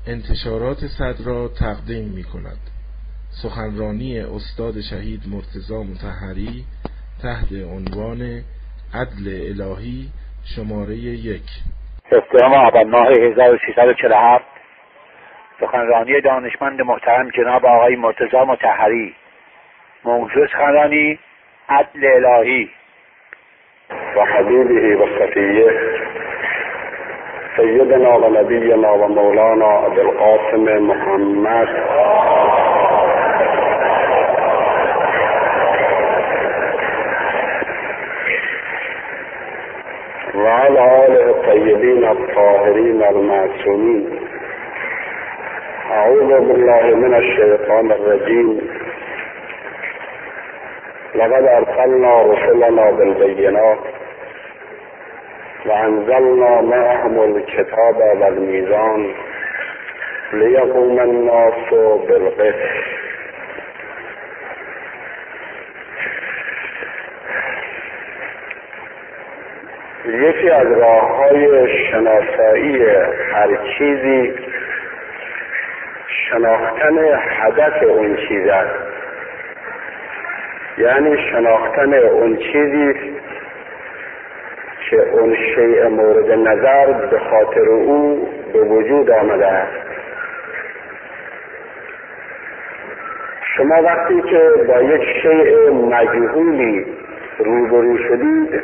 انتشارات صدرا تقدیم می کند سخنرانی استاد شهید مرتضی مطهری تحت عنوان عدل الهی شماره 1 سپتامبر آبان ماه 1347 سخنرانی دانشمند محترم جناب آقای مرتضی مطهری. موضوع سخنرانی عدل الهی. و حبیبه و صفیه سیدنا و نبینا و مولانا ابوالقاسم محمد و علی آله الطیبین الطاهرین المعصومین. اعوذ بالله من الشیطان الرجیم. لقد ارسلنا رسلنا بالبینات و انزلنا معهم الكتاب والمیزان لیقوم الناس بالقسط. یکی از راه‌های شناسایی هر چیزی شناختن هدف اون چیز است، یعنی شناختن اون چیزی که اون شیء مورد نظر به خاطر او به وجود آمده است. شما وقتی که با یک شیء مجهولی روبرو شدید،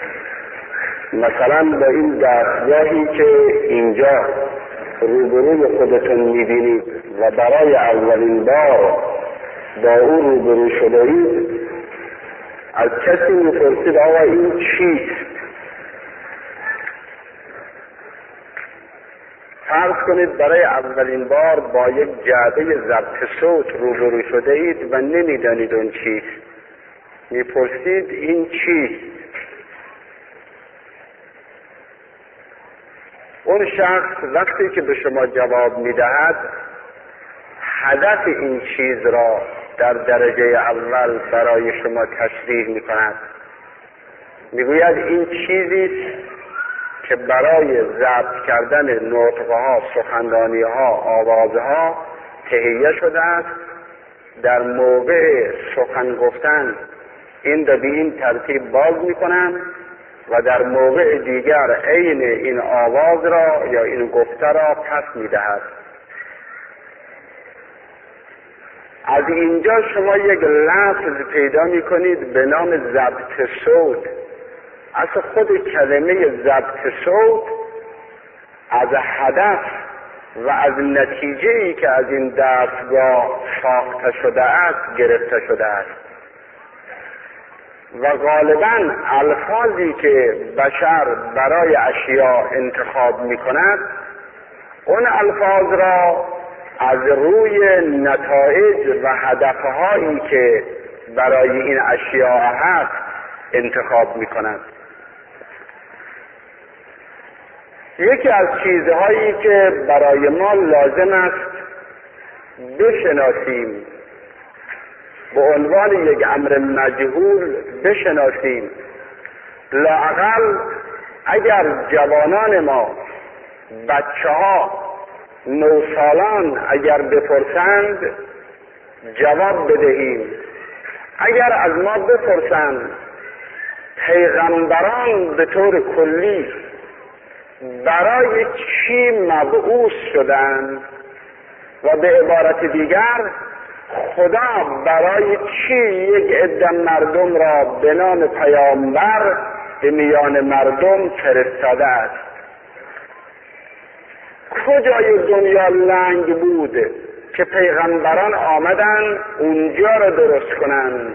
مثلا با این دستگاهی که اینجا روبروی خودتون میبینید و برای اولین بار با او روبرو شده اید، از کسی میپرسید آقا این چیست؟ فرض کنید برای اولین بار با یک جعبه ضبط صوت روبرو شده اید و نمیدانید اون چیست. میپرسید این چیست؟ اون شخص وقتی که به شما جواب میدهد هدف این چیز را در درجه اول برای شما تشریح میکند. میگوید این چیزی که برای ضبط کردن نطقها، سخنرانیها، آوازها تهیه شده است. در موقع سخن گفتن این را به این ترتیب باز میکنند و در موقع دیگر عین این آواز را یا این گفته را پس میدهد. از اینجا شما یک لفظ پیدا میکنید به نام ضبط صوت. اصل خود کلمه ضبط صوت از هدف و از نتیجه‌ای که از این دستگاه ساخته شده است گرفته شده است و غالباً الفاظی که بشر برای اشیاء انتخاب می‌کند اون الفاظ را از روی نتایج و هدفهایی که برای این اشیاء هست انتخاب می‌کند. یکی از چیزهایی که برای ما لازم است بشناسیم، به عنوان یک امر مجهول بشناسیم، لااقل اگر جوانان ما، بچه ها، نوسالان اگر بپرسند جواب بدهیم. اگر از ما بپرسند پیغمبران به طور کلی برای چی مبعوث شدند و به عبارت دیگر خدا برای چی یک عده مردم را به نام پیامبر به میان مردم فرستاده است؟ کجای دنیا لنگ بود که پیغمبران آمدن اونجا را درست کنند؟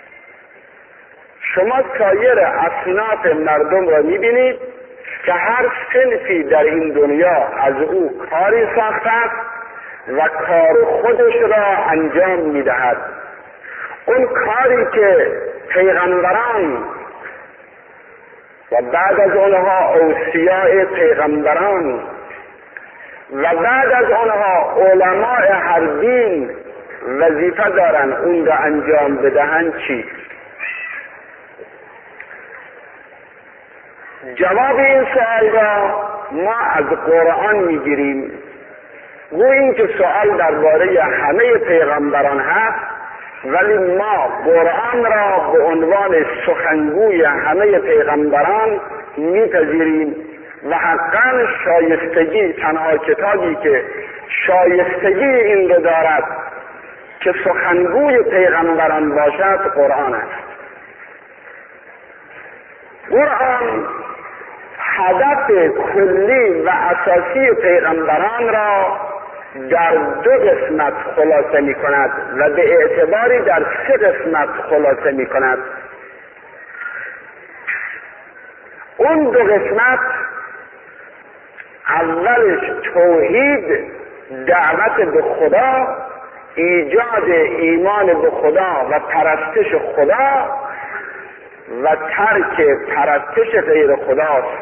شما سایر اصناف مردم را میبینید که هر صنفی در این دنیا از او کاری ساخته است و کار خودش را انجام میدهد. اون کاری که پیغمبران و بعد از آنها اوصیاء پیغمبران و بعد از آنها علماء هر دین وظیفه دارن اون را انجام بدهند چیست؟ جواب این سوال را ما از قرآن میگیریم گویا این که سوال درباره همه پیغمبران هست، ولی ما قرآن را به عنوان سخنگوی همه پیغمبران میپذیریم و حقا شایستگی، تنها کتابی که شایستگی این رو دارد که سخنگوی پیغمبران باشد قرآن است. قرآن هدف کلی و اساسی پیغمبران را در 2 قسمت خلاصه می کند و به اعتباری در 3 قسمت خلاصه می کند. اون 2 قسمت، اولش توحید، دعوت به خدا، ایجاد ایمان به خدا و پرستش خدا و ترک پرستش غیر خداست.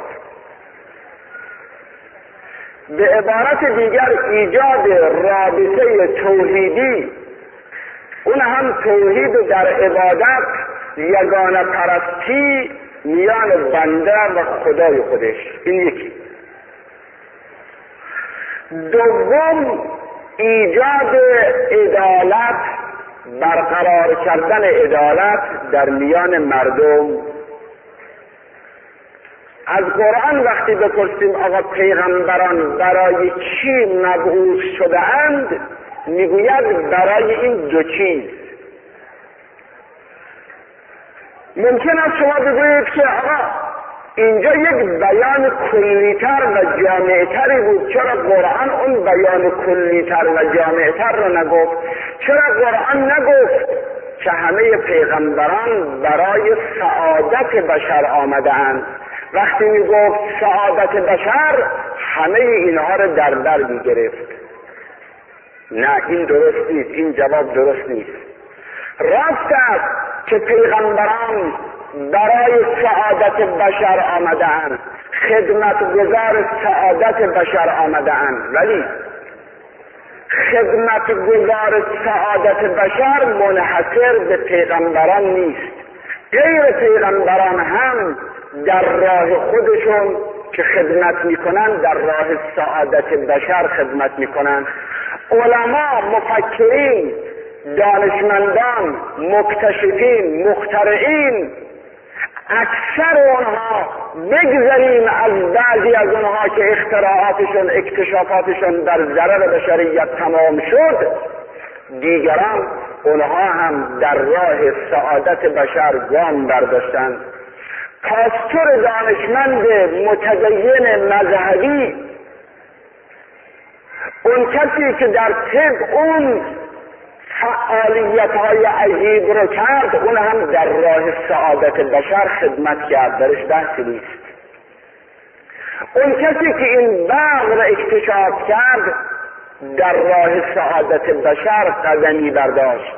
به عبارت دیگر ایجاد رابطه توحیدی، اون هم توحید در عبادت، یگانه پرستی میان بنده و خدای خودش، این یکی. دوم ایجاد عدالت، برقرار کردن عدالت در میان مردم. از قرآن وقتی بپرسیم آقا پیغمبران برای چی مبعوث شده اند، میگوید برای این 2 چیز. ممکن است شما بگویید که آقا اینجا یک بیان کلیتر و جامعتری بود، چرا قرآن اون بیان کلیتر و جامعتر رو نگفت؟ چرا قرآن نگفت که همه پیغمبران برای سعادت بشر آمده اند؟ وقتی میگفت سعادت بشر، همه اینها رو در بر میگرفت. نه، این درست نیست، این جواب درست نیست. راست است که پیغمبران برای سعادت بشر آمده اند، خدمتگزار سعادت بشر آمده اند، ولی خدمتگزار سعادت بشر منحصر به پیغمبران نیست. غیر پیغمبران هم در راه خودشون که خدمت میکنن، در راه سعادت بشر خدمت میکنن. علما، مفکرین، دانشمندان، مکتشفین، مخترعین، اکثر اونها، بگذاریم از بعضی از اونها که اختراعاتشون، اکتشافاتشون در ضرر بشریت تمام شد، دیگران اونها هم در راه سعادت بشر گام برداشتند. پاستور دانشمند متدین مذهبی، اون کسی که در طب اون فعالیت‌های عجیب رو کرد، اون هم در راه سعادت بشر خدمت کرد، درش بحثی نیست. اون کسی که این برق رو اکتشاف کرد، در راه سعادت بشر قدمی برداشت.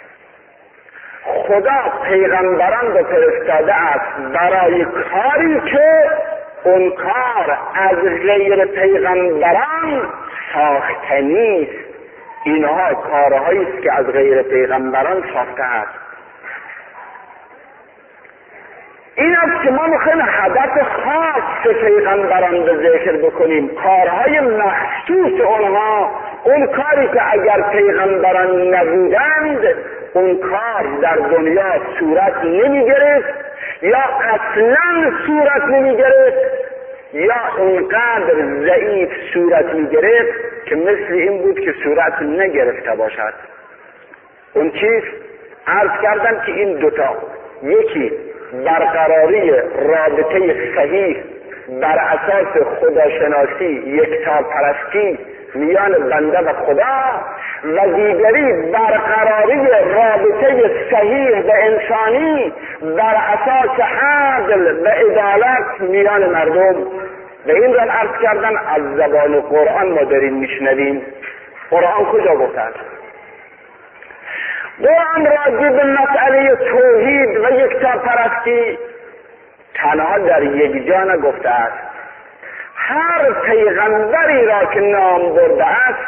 خدا پیغمبران رو فرستاده است برای کاری که اون کار از غیر پیغمبران ساخته نیست. اینها کارهایی است که از غیر پیغمبران ساخته است. این است که ما میخوایم هدف خاص پیغمبران به ذکر بکنیم، کارهای مخصوص اونها، اون کاری که اگر پیغمبران نبودند اون کار در دنیا صورت نمیگرفت، یا اصلا صورت نمیگرفت، یا اونقدر ضعیف صورت میگرفت که مثل این بود که صورت نگرفته باشد. اون چیز عرض کردم که این 2 تا، یکی برقراری رابطه صحیح بر اساس خداشناسی، یکتاپرستی میان بنده و خدا، و دیگری برقراری رابطه صحیح و انسانی بر اساس عدل و عدالت میان مردم. به این رو عرض کردن از زبان قرآن ما داریم میشنویم. قرآن کجا گفته است؟ قرآن راجع به مسئله توحید و یکتاپرستی تنها در یک جا نگفته است. هر پیغمبری را که نام برده است،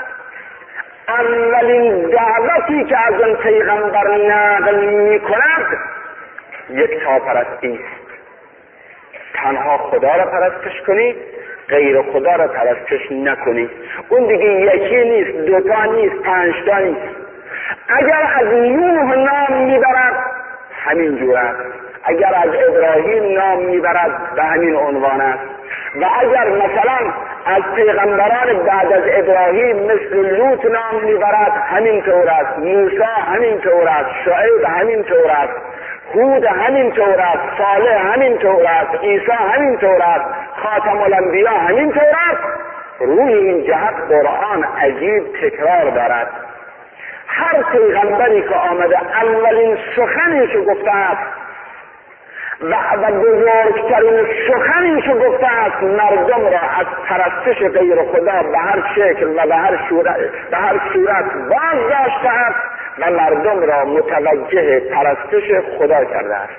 اولین دعوتی که از اون پیغمبر نقل می کند یکتاپرستی است. تنها خدا را پرستش کنید، غیر خدا را پرستش نکنید. اون دیگه یکی نیست، دوتا نیست، پنجتا نیست. اگر از نوح نام میبرد همین جور است، اگر از ابراهیم نام میبرد به همین عنوان است، و اگر مثلا از پیغمبران بعد از ابراهیم مثل لوط نام میبرد همین طور است، موسی همین طور است، شعیب همین طور است، هود همین طور است، صالح همین طور است، عیسی همین طور است، خاتم الانبیا همین طور است. روی این جهت قرآن عجیب تکرار دارد. هر پیغمبری که آمده اولین سخنی که گفته است و بزرگترین سخنی که گفته است مردم را از پرستش غیر خدا به هر شکل و به هر صورت باز داشته است و مردم را متوجه پرستش خدا کرده است.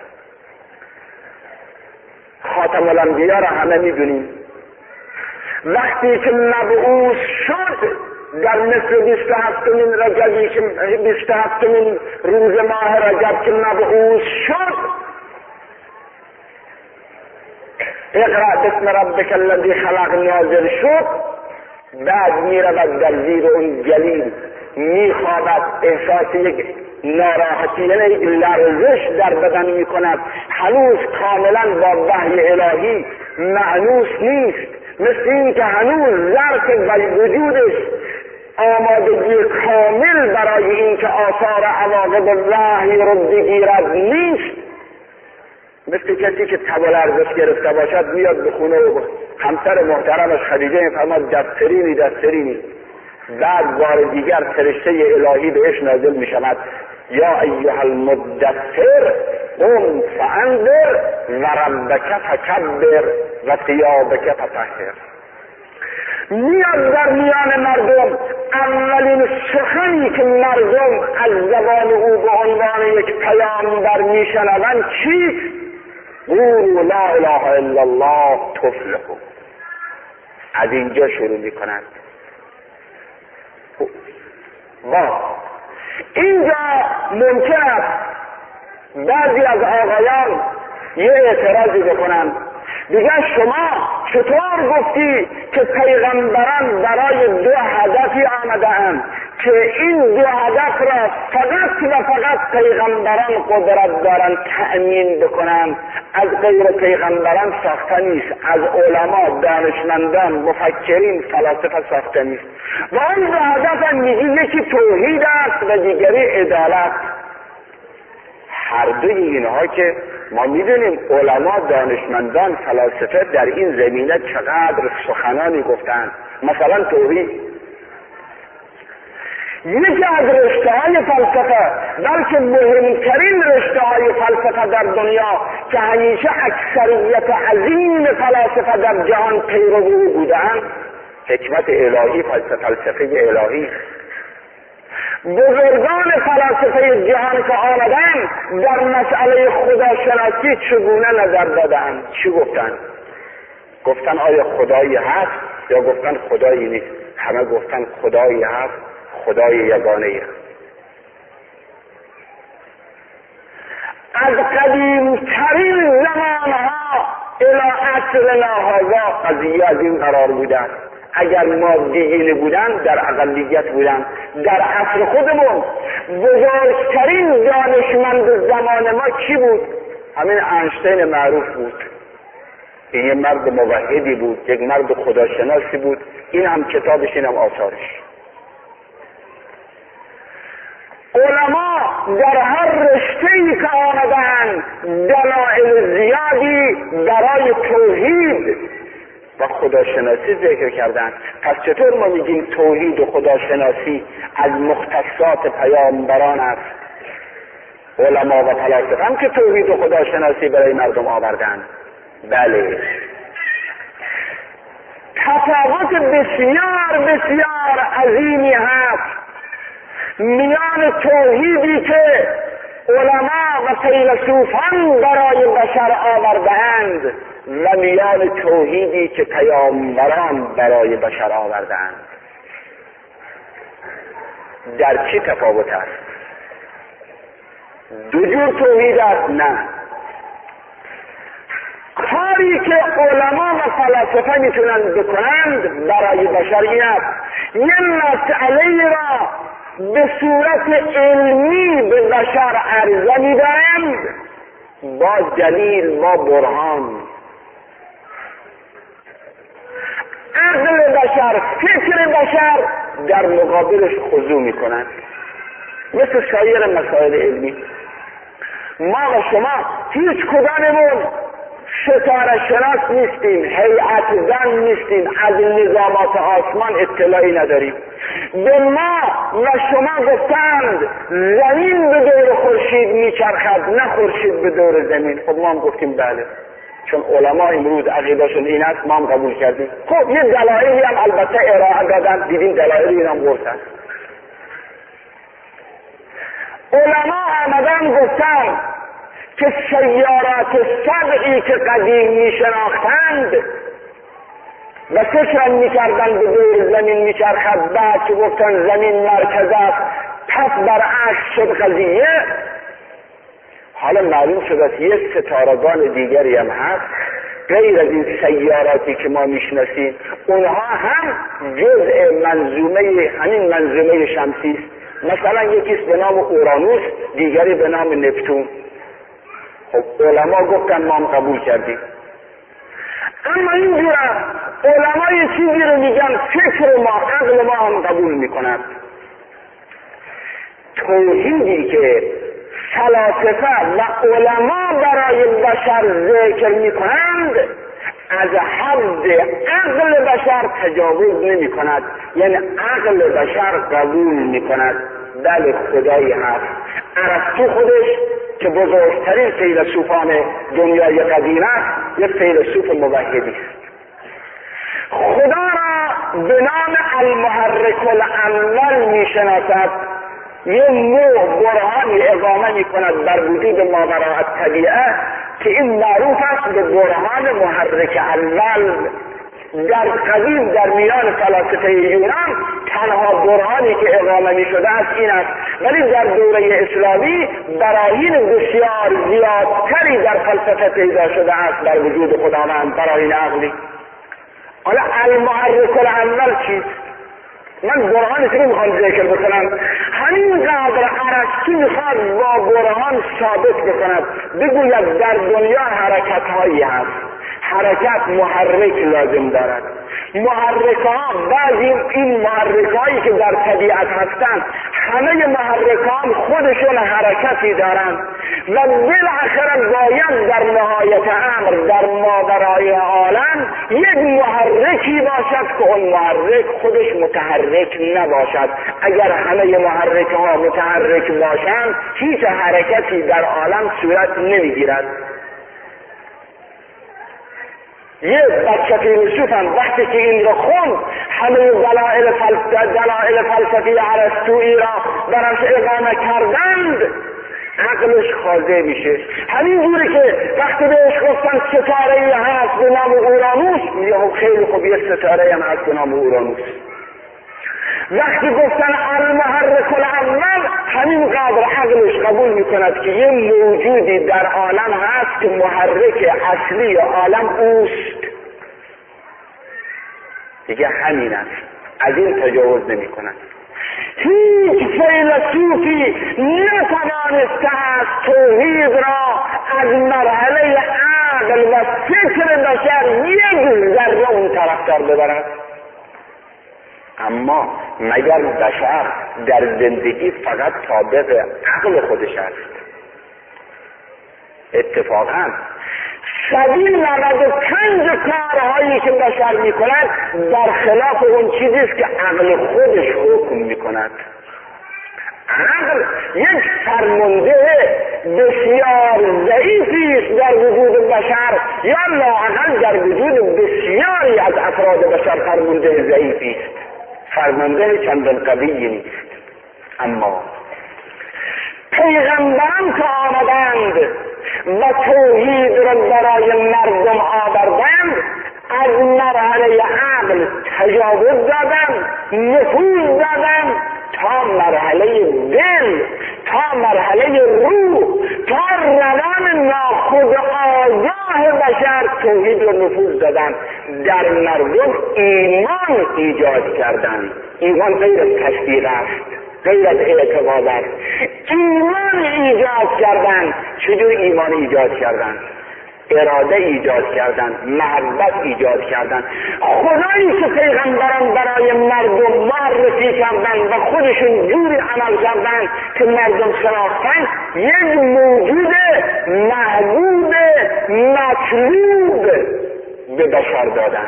خاتم الانبیا را همه میدونیم. وقتی که مبعوث شد در مثل 27مین رجبی که 27مین روز ماه رجب که مبعوث شد، اقرأ باسم ربک الذی خلق نازل شد، بعد میرود در زیر اون جلیل میخوابد، احساس یک ناراحتی یعنی لرزش در بدن میکند، هنوز کاملا با وحی الهی مأنوس نیست، مثل این که هنوز ظرف وجودش آمادگی کامل برای این که آثار عواقب وحی رو بگیرد نیست. مثل کسی که تب و لرزش گرفته باشد میاد به خونه و همسر محترمش خدیجه میفرماد دسترینی، بعد بار دیگر فرشته الهی بهش نازل میشود، یا ایها المدثر قم فانذر و ربک فکبر و ثیابک فطهر. میاد در میان مردم اولین سخنی که مردم از زبان او به عنوان یک پیامبر میشنوند چیست؟ قولوا لا اله الا الله تفلحوا. از اینجا شروع میکنند. اینجا ممکن است بعضی از آقایان یه اعتراضی بکنند، دیگه شما چطور گفتی که پیغمبران برای دو هدفی آمده‌اند که این دو هدف را فقط و فقط پیغمبران قدرت دارند تأمین بکنند، از غیر پیغمبران ساخته نیست، از علما، دانشمندان، مفکرین، فلاسفه ساخته نیست. و اون دو هدف میگی یکی توحید است و دیگری عدالت. هر دوی اینها که ما میدونیم علما، دانشمندان، فلاسفه در این زمینه چقدر سخنانی گفتند. مثلا توحید یکی از رشته‌های فلسفه، بلکه مهمترین رشته‌های فلسفه در دنیا که همیشه اکثریت عظیم فلاسفه در جهان پیرو او بودند، حکمت الهی، فلسفه الهی. بزرگان فلاسفه جهان که آمدن در مسئله خداشناسی چگونه نظر دادند؟ چی گفتند؟ گفتن آیا خدایی هست یا گفتن خدایی نیست؟ همه گفتن خدایی هست، خدای یگانه است. از قدیمترین زمانها الی عصرنا هذا قضیه از این قرار بودند. اگر مادیین بودن در اقلیت بودن. در عصر خودمون بزرگترین دانشمند زمان ما کی بود؟ همین اینشتین معروف بود. این یه مرد موحدی بود، یک مرد خداشناسی بود. این هم کتابش، این هم آثارش. علما در هر رشته‌ای که آمدن دلایل زیادی برای توحید و خداشناسی ذکر کردن. پس چطور ما میگیم توحید و خداشناسی از مختصات پیامبران است؟ علما و فلاسفه هم که توحید و خداشناسی برای مردم آوردن. بله، تفاوت بسیار بسیار عظیمی هست میان توحیدی که علما و فیلسوفان برای بشر آوردند و میان توحیدی که پیامبران برای بشر آوردند. در چی تفاوت است؟ دو جور توحید است؟ نه. کاری کاری که علما و فلاسفه میتونن بکنند برای بشریت یه مسئله را به صورت علمی به بشر عرضه میدهند با دلیل، با برهان. عقل بشر، فکر بشر در مقابلش خضوع میکنند، مثل سایر مسائل علمی. ما و شما هیچ کداممون ستاره شناس نیستیم، هیئت زن نیستیم، از نظامات آسمان اطلاعی نداریم. به ما و شما گفتند زمین به دور خورشید میچرخد، نه خورشید به دور زمین. خب ما هم گفتیم بله، چون علما امروز عقیدهشون این است، ما هم قبول کردیم. خب یه دلایلی هم البته ارائه دادن، دیدیم دلایلی این هم گفتن. علما آمدن گفتن که سیارات سبعی که قدیم می شناختند و فکرم می کردن به دور زمین می چرخد، بعد که گفتن زمین مرکز است پس برعکس شد قضیه. حالا معلوم شد است یه ستارگان دیگری هم هست غیر از این سیاراتی که ما میشناسیم، اونها هم جزء منظومه همین منظومه شمسی است. مثلا یکیست به نام اورانوس، دیگری به نام نپتون. خب علما گفتن ما هم قبول کردیم. اما اینجور علما یه چیزی رو میگن فکر ما، عقل ما هم قبول میکنن. توحیدی که فلاسفه و علما برای بشر ذکر میکنند از حد عقل بشر تجاوز نمی کند، یعنی عقل بشر قبول می کند بله خدایی هست. ارسطو خودش که بزرگترین فیلسوفان دنیای قدیم است یک فیلسوف موحدی است. خدا را به نام المحرک الاول می شناسد، یه نوع برهانی اقامه می کند بر وجود ماوراء الطبیعه که این معروف است به برهان محرک اول. در قدیم در میان فلاسفه یونان تنها برهانی که اقامه می شده است این است، ولی در دوره اسلامی براهین بسیار زیادتری در فلسفه پیدا شده است بر وجود خداوند، براهین عقلی. حالا المحرک الاول چیست؟ من برهانی که میخوام ذکر بکنم، همین قدر ارسطو میخواد با برهان ثابت بکند، بگوید در دنیا حرکت هایی هست، حرکت محرک لازم دارد. محرک ها بعضی این محرک هایی که در طبیعت هستند همه محرک ها خودشون حرکتی دارند و بالاخره باید در نهایت امر در ماورای عالم یک محرکی باشد که اون محرک خودش متحرک نباشد. اگر همه محرک ها متحرک باشند هیچ حرکتی در عالم صورت نمیگیرد. یه بچه فیلسوف هم وقتی که این رو خوند همه دلائل فلسفی ارسطویی را برش اقامه کردند، عقلش خاضع میشه. همین جوری که وقتی بهش گفتن ستاره‌ای هست به نام اورانوس، میگه خیلی خوب یه ستاره هم هست به نام اورانوس. وقتی گفتن المحرک الاول همین قدر عقلش قبول میکند که یه موجودی در عالم هست که محرک اصلی عالم اوست، دیگه همین است، از این تجاوز نمی کند. هیچ فیلسوفی نتوانسته است توحید را از مرحله عقل و فکر بشر یک ذره اون طرفدار ببرد. اما مگر بشر در زندگی فقط تابع عقل خودش است؟ اتفاقا 195 کارهایی که بشر میکند در خلاف اون چیزی است که عقل خودش حکم میکند. عقل یک فرمانده بسیار ضعیفی است در وجود بشر، یا لااقل در وجود بسیاری از افراد بشر فرمانده ضعیفی است، فرمانده چندان قوی نیست. اما پیغمبران که آمدند و توحید را برای مردم آوردند از مرحله عقل تجاوز دادند، نفوذ دادند تا مرحله دل، تا مرحله روح، تا روان ناخودآگاه بشر توحید رو نفوذ دادن، در مردم ایمان ایجاد کردن. ایمان غیر از تصدیق است، غیر از اعتقاد است. ایمان ایجاد کردن. چجور ایمان ایجاد کردن؟ اراده ایجاد کردن، محبت ایجاد کردن. خدایی که پیغمبران برای مردم معرفی کردن و خودشون جوری عمل کردن که مردم شناختن، یک موجود محبوب مطلوب به بشر دادن.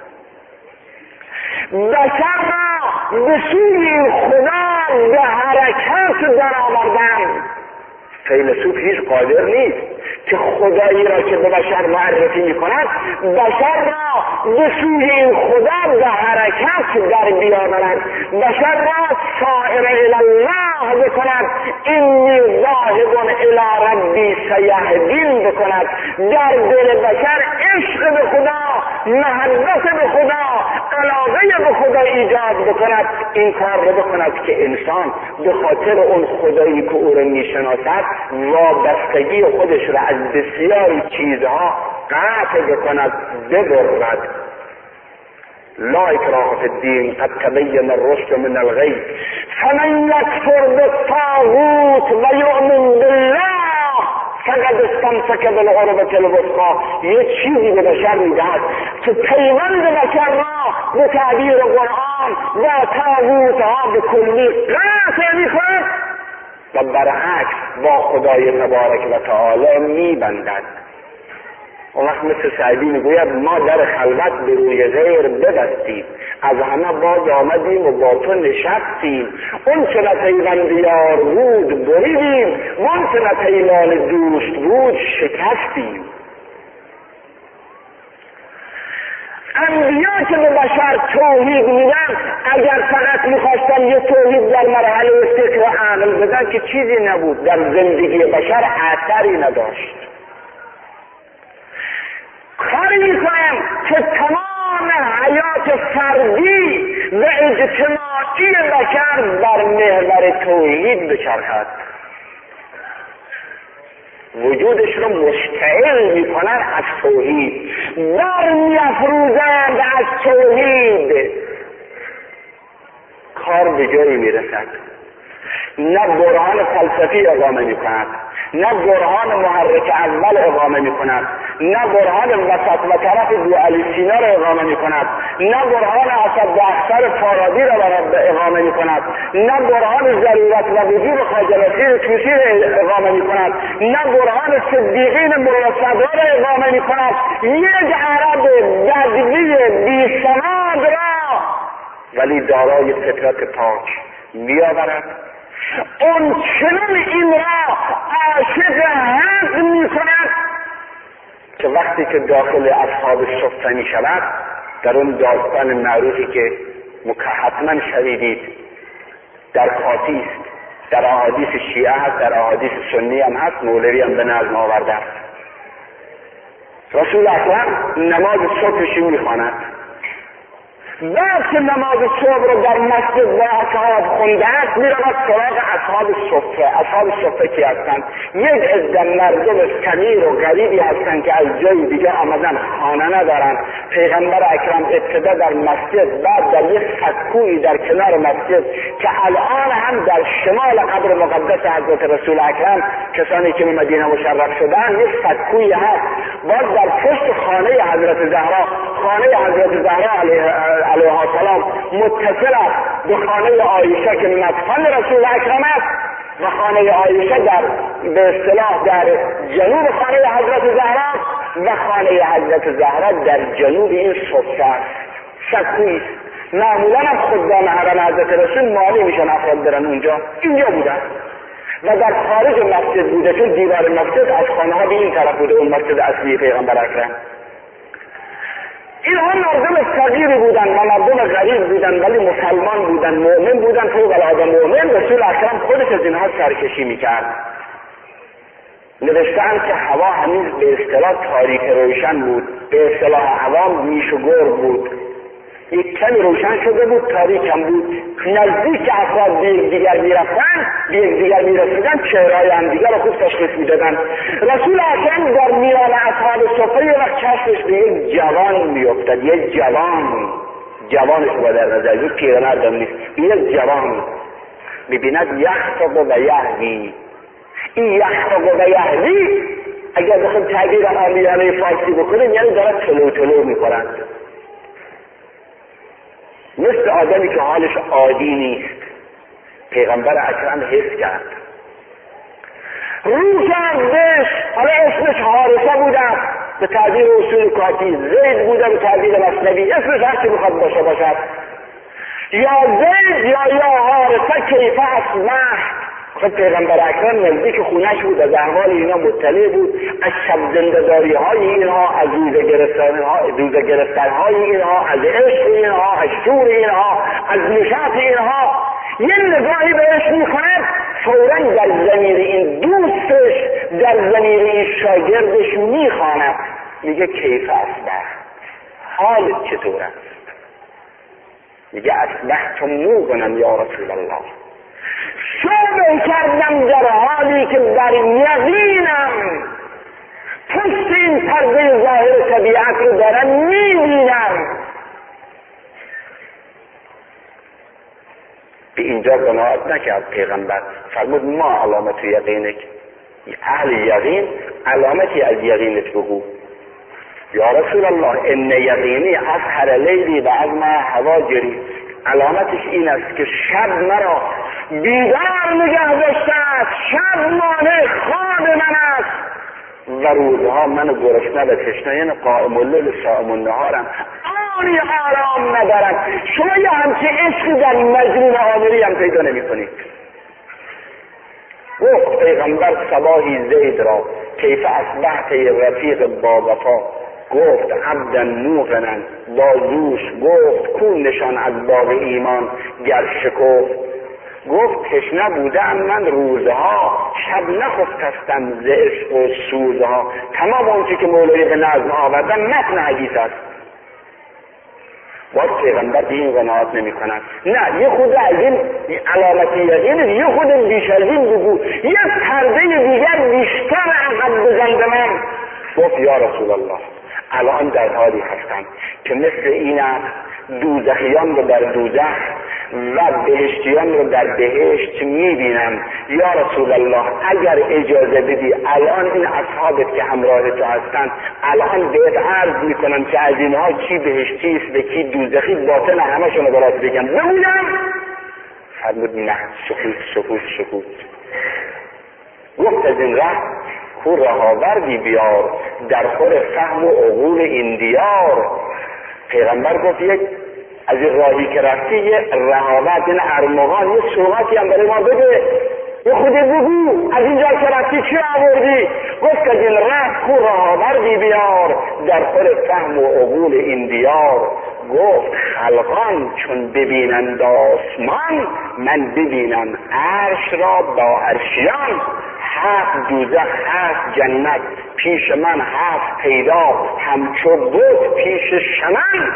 بشر را به سوی خدا به حرکت در آوردن. فیلسوف هیچ قادر نیست که خدایی را که به بشر معرفی می کند بشر را به سوی این خدا به حرکت در بیاورد، بشر را سائر الله بکند، اینی ذاهب الی ربی سیهدین بکند، در دل بشر عشق به خدا، محبت به خدا، علاقه به خدا ایجاد بکند. این کار را بکند که انسان به خاطر اون خدایی که او را میشناسد وابستگی خودش را از بسیاری چیزها قطع بکند، ببرد. لا اکراه فی الدین قد تبین الرشد من الغی فمن یکفر بالطاغوت و یؤمن بالله فقد استمسک بالعروة الوثقی. یه چیزی به بشر میدهد که پیوند بشر را به تعبیر قرآن و طاغوت ها به کلی قطع میکند و برعکس با خدای تبارک و تعالی میبندد. اون وقت مثل سعدی میگوید ما در خلوت به روی غیر ببستیم، از همه باز آمدیم و با تو نشستیم، اون چه نپیوند یار بود بریدیم، اون چه نپیمان دوست بود شکستیم. انبیا که به بشر توحید میدن، اگر فقط میخواستن یه توحید در مرحله فکر و عقل بدن که چیزی نبود، در زندگی بشر اثری نداشت. کاری میکنم که تمام حیات فردی و اجتماعی بشر بر محور توحید بچرخد، وجودش رو مشتعل میکنن از توحید، بر میافروزند از توحید. کار به جایی میرسد. نه برهان فلسفی اقامه میکند، نه برهان محرک اول اقامه میکند، نه برهان وسط و طرف دو سینا را اقامه میکند، نه برهان اسد و اختر فارابی را اقامه میکند، نه برهان ضرورت و وجوب خاجلسی توسی را اقامه میکند، نه برهان صدیقین ملا را اقامه میکند. یک عرب بدوی بی سواد را ولی دارای فطرت پاک میآورد، اون چنان این را عاشق حق می کند که وقتی که داخل اصحاب صفه می شود، در اون داستان معروفی که حتما شنیدید در کافی است، در احادیث شیعه هست، در احادیث سنی هم هست، مولوی هم به نظم آورده است. رسول اکرم نماز صبحش می خواند، بعد که نماز صبح رو در مسجد و اصحاب خونده است، میرود سراغ اصحاب صفه. اصحاب صفه کی هستند؟ یک عده مردم فقیر و غریبی هستند که از جای دیگه آمدن، خانه ندارن. پیغمبر اکرم ابتدا در مسجد، بعد در یک سکویی در کنار مسجد که الان هم در شمال قبر مقدس حضرت رسول اکرم کسانی که به مدینه مشرف شدن یک سکویی هست، باز در پشت خانه حضرت زهرا، خانه حضرت زهرا علیه السلام متصل است به خانه عایشه که مدفن رسول اکرم است و خانه عایشه در به اصطلاح در جنوب خانه حضرت زهرا و خانه حضرت زهرا در جنوب این صفه است. سکویی معمولا هم خدام حرم حضرت رسول مالی میشن افراد برن اونجا، اینجا بودن و در خارج مسجد بوده، چون دیوار مسجد از خانه ها به این طرف بوده، اون مسجد اصلی پیغمبر اکرم. اینها مردم فقیری بودن و مردم غریب بودن ولی مسلمان بودن، مؤمن بودن، فوق العاده مؤمن. رسول اکرم خودش از اینها سرکشی میکرد. نوشتن که هوا هنوز به اصطلاح تاریک روشن بود، به اصطلاح عوام میش و گرگ بود. یک کمی روشن شده بود، تاریک هم بود. نزدیک افراد به یکدیگر میرفتن، به یکدیگر میرسیدن، چهره‌های همدیگر رو خوب تشخیص میدادن. رسول اکرم در میان اصحاب صفه یه وقت چشمش به یک جوان میافتاد. یک جوانش با در نظر بود، پیرمردم نیست، یک جوان میبیند یخطب و یهوی. این یخطب و یهوی اگر بخوام تعبیر عامیانه فارسی بکنیم یعنی دارد تلو میکنند، مثل آدمی که حالش عادی نیست. پیغمبر اکرم حس کرد، رو کرد بهش. حالا اسمش حارثه بودن به تعبیر اصول کافی، زید بوده به تعبیر مصنوی، اسمش هرچی میخواد باشد، یا زید یا حارثه. کیفه اصبحت. خب پیغمبر اکرم نزدیک خونش بود، از احوال اینا مطلع بود، از شب زنده‌داری های اینها، از روزه گرفتن‌های اینها، از عشق اینها، از شور اینها، از نشاط اینها. یه نگاهی بهش میکند، فوراً در ضمیر این دوستش، در ضمیر این شاگردش میخواند، میگه کیف اصبحت، حالت چطور است؟ میگه اصبحت موقنا یا رسول الله، شعبه کردم در حالی که در یقینم پشت این پرده ظاهر طبیعت رو دارم میبینم. به اینجا قناعت نکرد پیغمبر، فرمود ما علامت یقینک، اهل یقین علامتی از یقینت بگو. یا رسول الله ان یقینی اسحر لیلی و از ما هواجری، علامتش این است که شب مرا بیدار نگه داشته است، شب مانع خواب من است و روزها من گرسنه و تشنه، یعنی قائم اللیل صائم النهارم، آنی آرام ندارم. شما یه همچه عشقی در مجنون عامری هم پیدا نمی کنید. گفت پیغمبر صباحی زید را کیف اصبحت رفیق با وفا، گفت عبدا موقنا بازوش، گفت کون نشان از باغ ایمان گر شکفت. گفت تشنه بودم من روزها، شب نخفتستم ز عشق و سوزها. تمام اونچه که مولوی به نظم آوردن متن حدیث است. باز پیغمبر به این قناعت نمی کند، نه یه خود از این علامت یقین، یه خود بیش از این بگو، یه پرده دیگر بیشتر عقب بزن به من. گفت یا رسول الله الان در حالی هستم که مثل این است دوزخیان رو در دوزخ و بهشتیان رو در بهشت میبینم. یا رسول الله اگر اجازه بدی الان این اصحابت که همراه تو هستن الان بهت عرض میکنم که از اینها کی بهشتی است و کی دوزخی، باطن همشون رو برات بگم، بگویم؟ فرمود نه، سکوت. گفت از این ره کو رهاوردی بیار در خور فهم و عقول این دیار. پیغمبر گفت یک از این راهی که رفتی یه رهاورد، این ارمغان، یه سوغتی هم برای ما بده، یه خودت بگو از اینجا که رفتی چی آوردی؟ گفت از این راه کو رهاوردی بیار در خور فهم و عقول این دیار. گفت خلقان چون ببینند آسمان، من ببینم عرش را با عرشیان. 7 دوزخ 7 جنت پیش من 7 پیدا، همچو بود پیش شمن.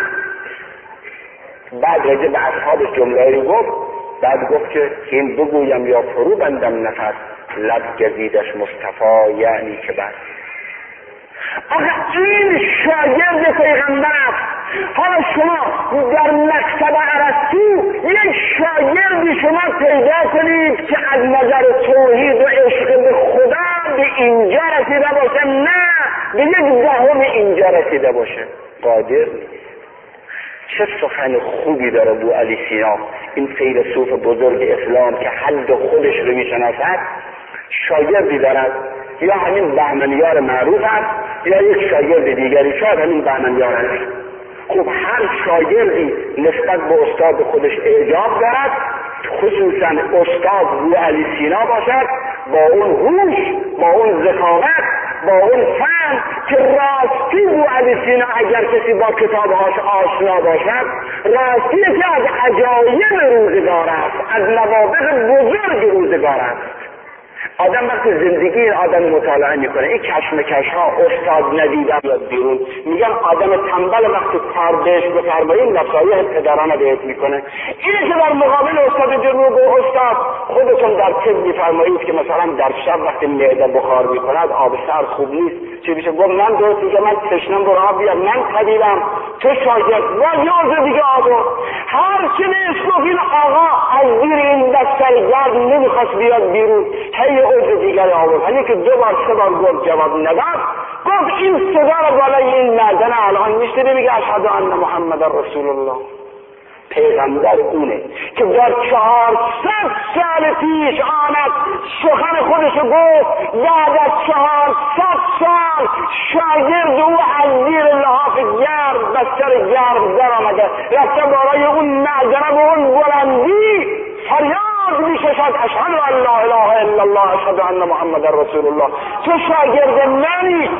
بعد راجع به اصحابش جمله‌ای گفت، بعد گفت که این بگویم یا فرو بندم نفس، لب گزیدش مصطفی یعنی که بس. آخه این شاگرد پیغمبر است. حالا شما در مکتب ارسطو یک شاگردی شما پیدا کنید که از نظر توحید و عشق به خدا به اینجا رسیده باشه، نه به یک دهم اینجا رسیده باشه، قادر نیست. چه سخن خوبی داره ابو علی سینا، این فیلسوف بزرگ اسلام که حد خودش رو میشناسد. شاگردی دارد، یا همین بهمنیار معروف است یا یک شاگرد دیگری، شاید همین بهمنیار است. خب هر شاگردی نسبت به استاد خودش اعجاب دارد، خصوصا استاد ابو علی سینا باشد، با اون هوش، با اون ذکاوت، با اون فهم که راستی ابو علی سینا اگر کسی با کتابهاش آشنا باشد، راستی که از عجایب روزگار است، از نوابغ بزرگ روزگار است. آدم وقتی زندگی این آدم مطالعه میکنه، این کشمکش ها استاد ندیدن یاد بیرون، میگن آدم تنبل وقتی کار بهش بفرمایید نصایح پدرانه بهت میکنه. اینه که در مقابل استاد جنوب و استاد خودتون در طب میفرمایید که مثلا در شب وقتی معده بخار میکند آب سرد خوب نیست، چه میشه؟ گفت من درست میگم، من تشنم برو آب بیار، من طبیبم، تو شاگرد، و یه دیگه آبو. هر چی نیست این آقا از زیر این دسترگرد نمیخواست بیاد بیرون، هی عضو دیگر آورد. هنی که 2 بار 3 بار گفت جواب نداد، گفت این صدا رو بالای این معدن الان میشنوی میگه اشهد ان محمد رسول الله. پیغمبر اونه که در 400 سال پیش آمد سخن خودشو گفت، بعد از 400 سال شاگرد او از زیر لحاف گرد بستر گرد در آمده، رفته برای اون معدن و اون بلندی فریاد میکشد اشهد ان لا اله الا الله اشهد ان محمد رسول الله. تو شاگرد منی،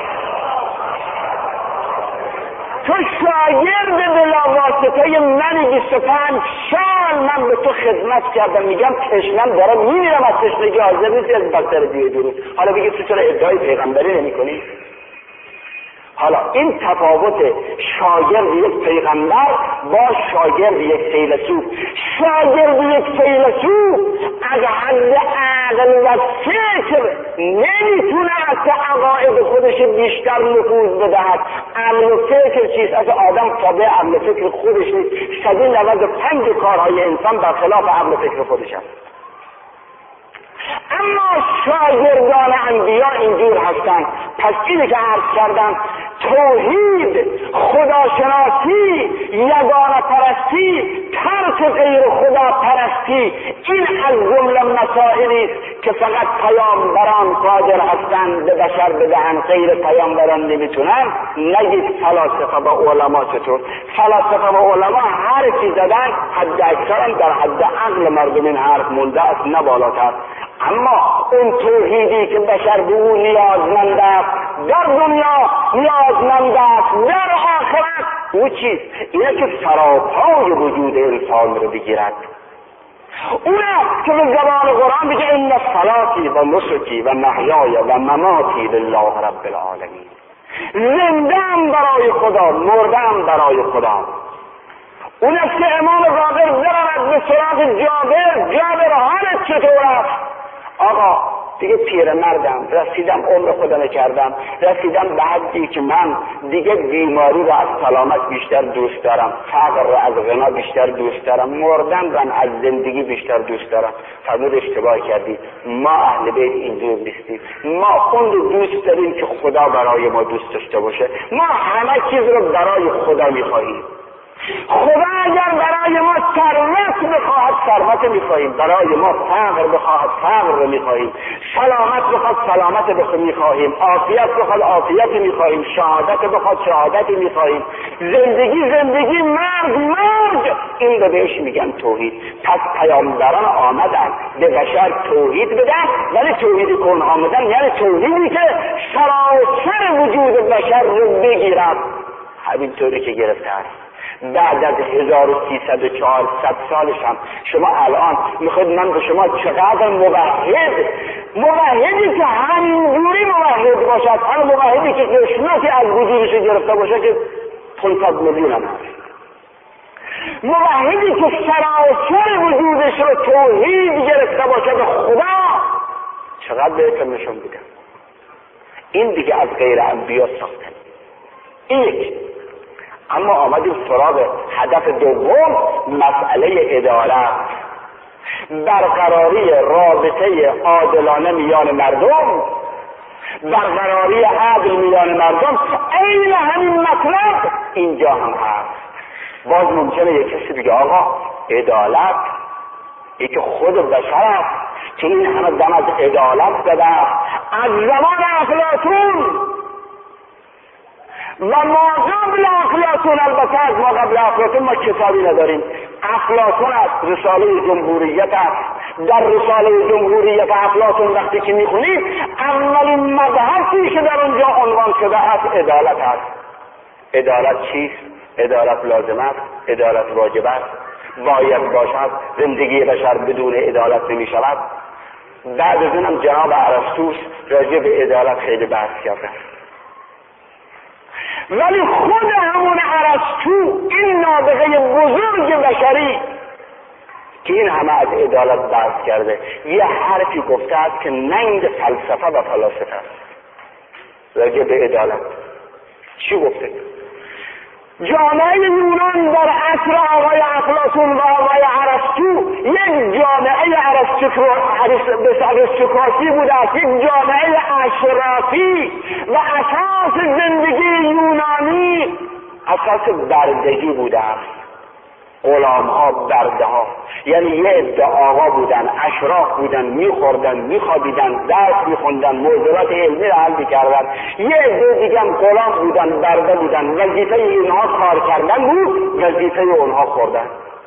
تو شاگرد بلاواسطه منی. 25 سال من به تو خدمت کردم، میگم تشنم داره میمیرم از تشنگی، حاضر نیستی از بستر دیگه درست. حالا بگید تو چرا ادعای پیغمبری نمی کنی؟ حالا این تفاوت شاگرد یک پیغمبر با شاگرد یک فیلسوف. شاگرد یک فیلسوف از حد عقل و فکر نمیتونه از عقاید خودش بیشتر نفوذ بدهد. عقل و فکر چیست؟ از آدم تابع عقل و فکر خودش نیست. 195 کارهای انسان برخلاف عقل و فکر خودش هست. اما شاگردان انبیا اینجور هستند. پس اینی که عرض کردم، توحید، خداشناسی، یگانه پرستی، ترک غیر خدا پرستی، این از جمله مسائلی که فقط پیامبران قادر هستند به بشر بدهند، غیر پیامبران نمیتونن. نگید فلاسفه و علما. چطور؟ فلاسفه و علما حرفی زدن، حد اکثرا در حد عقل مردم این حرف مونده است، نه بالاتر. اما اون توحیدی که بشر به اون نیازمند است، در دنیا نیازمند است، در آخرت او چیست؟ اینه که سراپای وجود انسان رو بگیرد. اونه که به زبان قرآن بگه ان صلاتی و نسکی و محیای و مماتی لله رب العالمین. زنده‌ام برای خدا، مرده‌ام برای خدا. اون است که امام باقر برود به سراغ جابر حالت چطور است؟ آقا دیگه پیرمردم، رسیدم عمر خودم کردم، رسیدم به حدی که من دیگه بیماری رو از سلامت بیشتر دوست دارم، فقر رو از غنا بیشتر دوست دارم، مردن رو از زندگی بیشتر دوست دارم. فرمود اشتباه کردید، ما اهل بیت اینجور نیستیم. ما اون رو دوست داریم که خدا برای ما دوست داشته باشه. ما همه چیز رو برای خدا میخواهیم. خدا اگر برای ما ثروت بخواهد ثروت میخواهیم، برای ما فقر بخواهد فقر رو میخواهیم، سلامت بخواهد سلامت میخواهیم، عافیت بخواهد عافیت میخواهیم، شهادت بخواهد شهادت میخواهیم، زندگی مرگ. این رو بهش میگن توحید. پس پیامبران آمدن به بشر توحید بدن، ولی توحید کن آمدن یعنی توحیدی که سراسر وجود بشر رو بگیرد. همینطوری که گرفته است. بعد از 1300 سالش هم شما الان میخواید من به شما چقدر موحدی که همینجوری موحد باشد، هر موحدی که قشنتی از وجودش گرفته باشه که 500 میلیون هم هست، موحدی که سراسر وجودش رو توحید گرفته باشه به خدا، چقدر بهتر نشون میدم. این دیگه از غیر انبیا ساختن. این اما آمدیم سراغ هدف دوم، مسئله عدالت، برقراری رابطه عادلانه میان مردم، برقراری عدل میان مردم. عین همین مطلب اینجا هم هست. باز ممکنه یک کسی بگه آقا عدالت ای که خود بشر است که این همه دم از عدالت زده از زمان افلاطون و ما قبل افلاطون. البته از ما قبل افلاطون ما کتابی نداریم. افلاطون است، رساله جمهوریت است. در رساله جمهوریت افلاطون وقتی که میخونید اولین مبحثی که در اونجا عنوان شده است عدالت است. عدالت چیست؟ عدالت لازم است، عدالت واجب است، باید باشد. زندگی بشر بدون عدالت نمی شود. بعد از اونم جناب ارسطو راجع به عدالت خیلی بحث کردن. ولی خود همون ارسطو، این نابغه بزرگ بشری که این همه از عدالت بحث کرده، یه حرفی گفته است که ننگ فلسفه و فلاسفه است راجع به عدالت. چی گفته؟ جامعه یونان در عصر آقای افلاطون و آقای ارسطو یک جامعه ارستوکراسی بوده است، یک جامعه اشرافی و اساس زندگی یونانی اساس بردگی بوده است. غلام ها، برده ها، یعنی یه عده آقا بودن، اشراف بودن، میخوردن، میخوابیدن، درس میخوندن، موضوعات علمی را حل میکردن. یه عده دیگه هم غلام بودن، برده بودن، وظیفه اینها کار کردن بود، وظیفه اونها خوردن.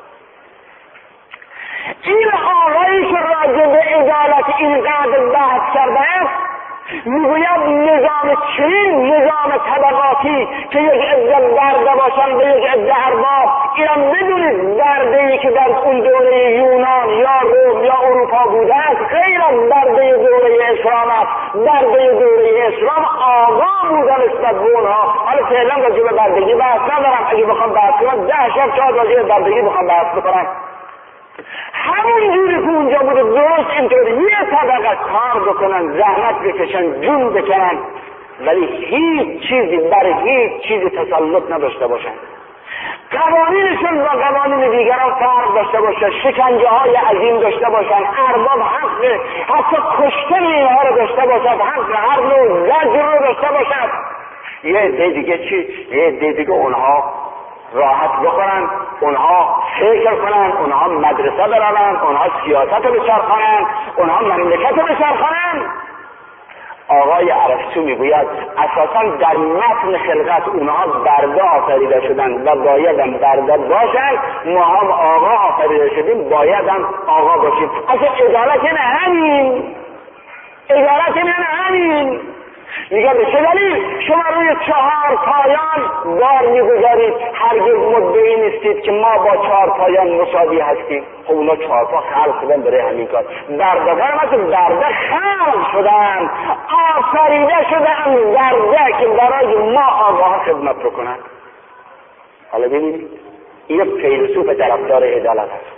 این آقایی که راجع به عدالت اینقدر بحث کرده است میگوید نظام چین، نظام طبقاتی که یک عده برده باشن و یک عده ارباب، اینم بدونید برده‌ای که در اون دوره یونان یا روم یا اروپا بوده است غیر از برده دوره اسلام است. برده دوره اسلام آقا بودن نسبت به اونها. حالا فعلا راجع به بردگی بحث ندارم، اگه بخوام بحث کنم 10 شب شاید راجع به بردگی بخوام بحث بکنم. همون جوری که اونجا بوده درست اینطوری یه طبقه کار بکنن، زحمت بکشن، جون بکنن، ولی هیچ چیزی بر هیچ چیزی تسلط نداشته باشن. قوانینشون با قوانین دیگران فرق داشته باشن، شکنجه های عظیم داشته باشن، ارباب حتی کشتن اینها رو داشته باشن، هر نوع زجر رو داشته باشن. یه عده دیگه چی؟ یه عده دیگه اونها راحت بکنن، اونها فکر کنن، اونها مدرسه برن، اونها سیاست رو بچرخانن، اونها مملکت رو بچرخانن. آقای ارسطو میگوید اساسا در متن خلقت اونها برده آفریده شدن و باید هم برده باشن، ما هم آقا آفریده شدیم باید هم آقا باشیم. اصلا عدالت یعنی همین، عدالت یعنی همین. میگه به چه دلیل شما روی 4 پایان بار میگذارید؟ هرگز مدعی نیستید که ما با 4 پایان مساوی هستیم. خب اونا 4 پا خلق شدن برای همین کار. بردگان مثل برده خلق شدن، آفریده شدن برده که برای ما آقاها خدمت بکنن. حالا ببینید این فیلسوف طرفدار عدالت هست.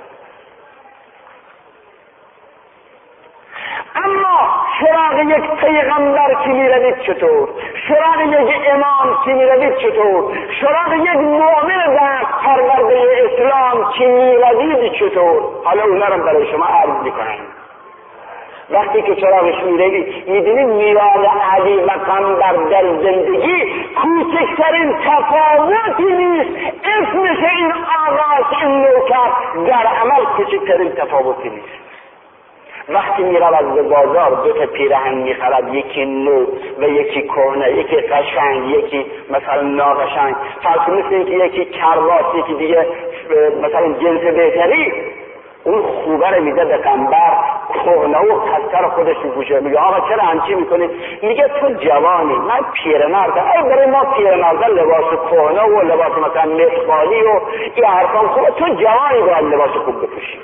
اما سراغ یک پیغمبر که میروید چطور؟ سراغ یک امام که میروید چطور؟ سراغ یک مؤمن دست پرورده اسلام که میروید چطور؟ حالا اونا رو برای شما عرض میکنم. وقتی که سراغش میروید میبینید میراد علی و پیغمبر در زندگی کوچکترین تفاوتی نیست. اسمش این آغاز این نوکر در عمل کوچکترین تفاوتی نیست. وقتی میرود به بازار 2 تا پیراهن میخرد، یکی نو و یکی کهنه، یکی قشنگ یکی مثلا ناقشنگ، فرض مثل اینکه یکی کرواس یکی دیگه مثلا جنس بهتری، اون خوبه رو میده به قنبر، کهنه و خسته رو خودش میپوشه. میگه آقا چرا همچی میکنی؟ میگه تو جوانی، من پیرمردم. ای برای ما پیرمردان لباس کهنه و لباس مثلا متقالی و این حرفان خوبه، تو جوانی باید لباس خوب بپوشی.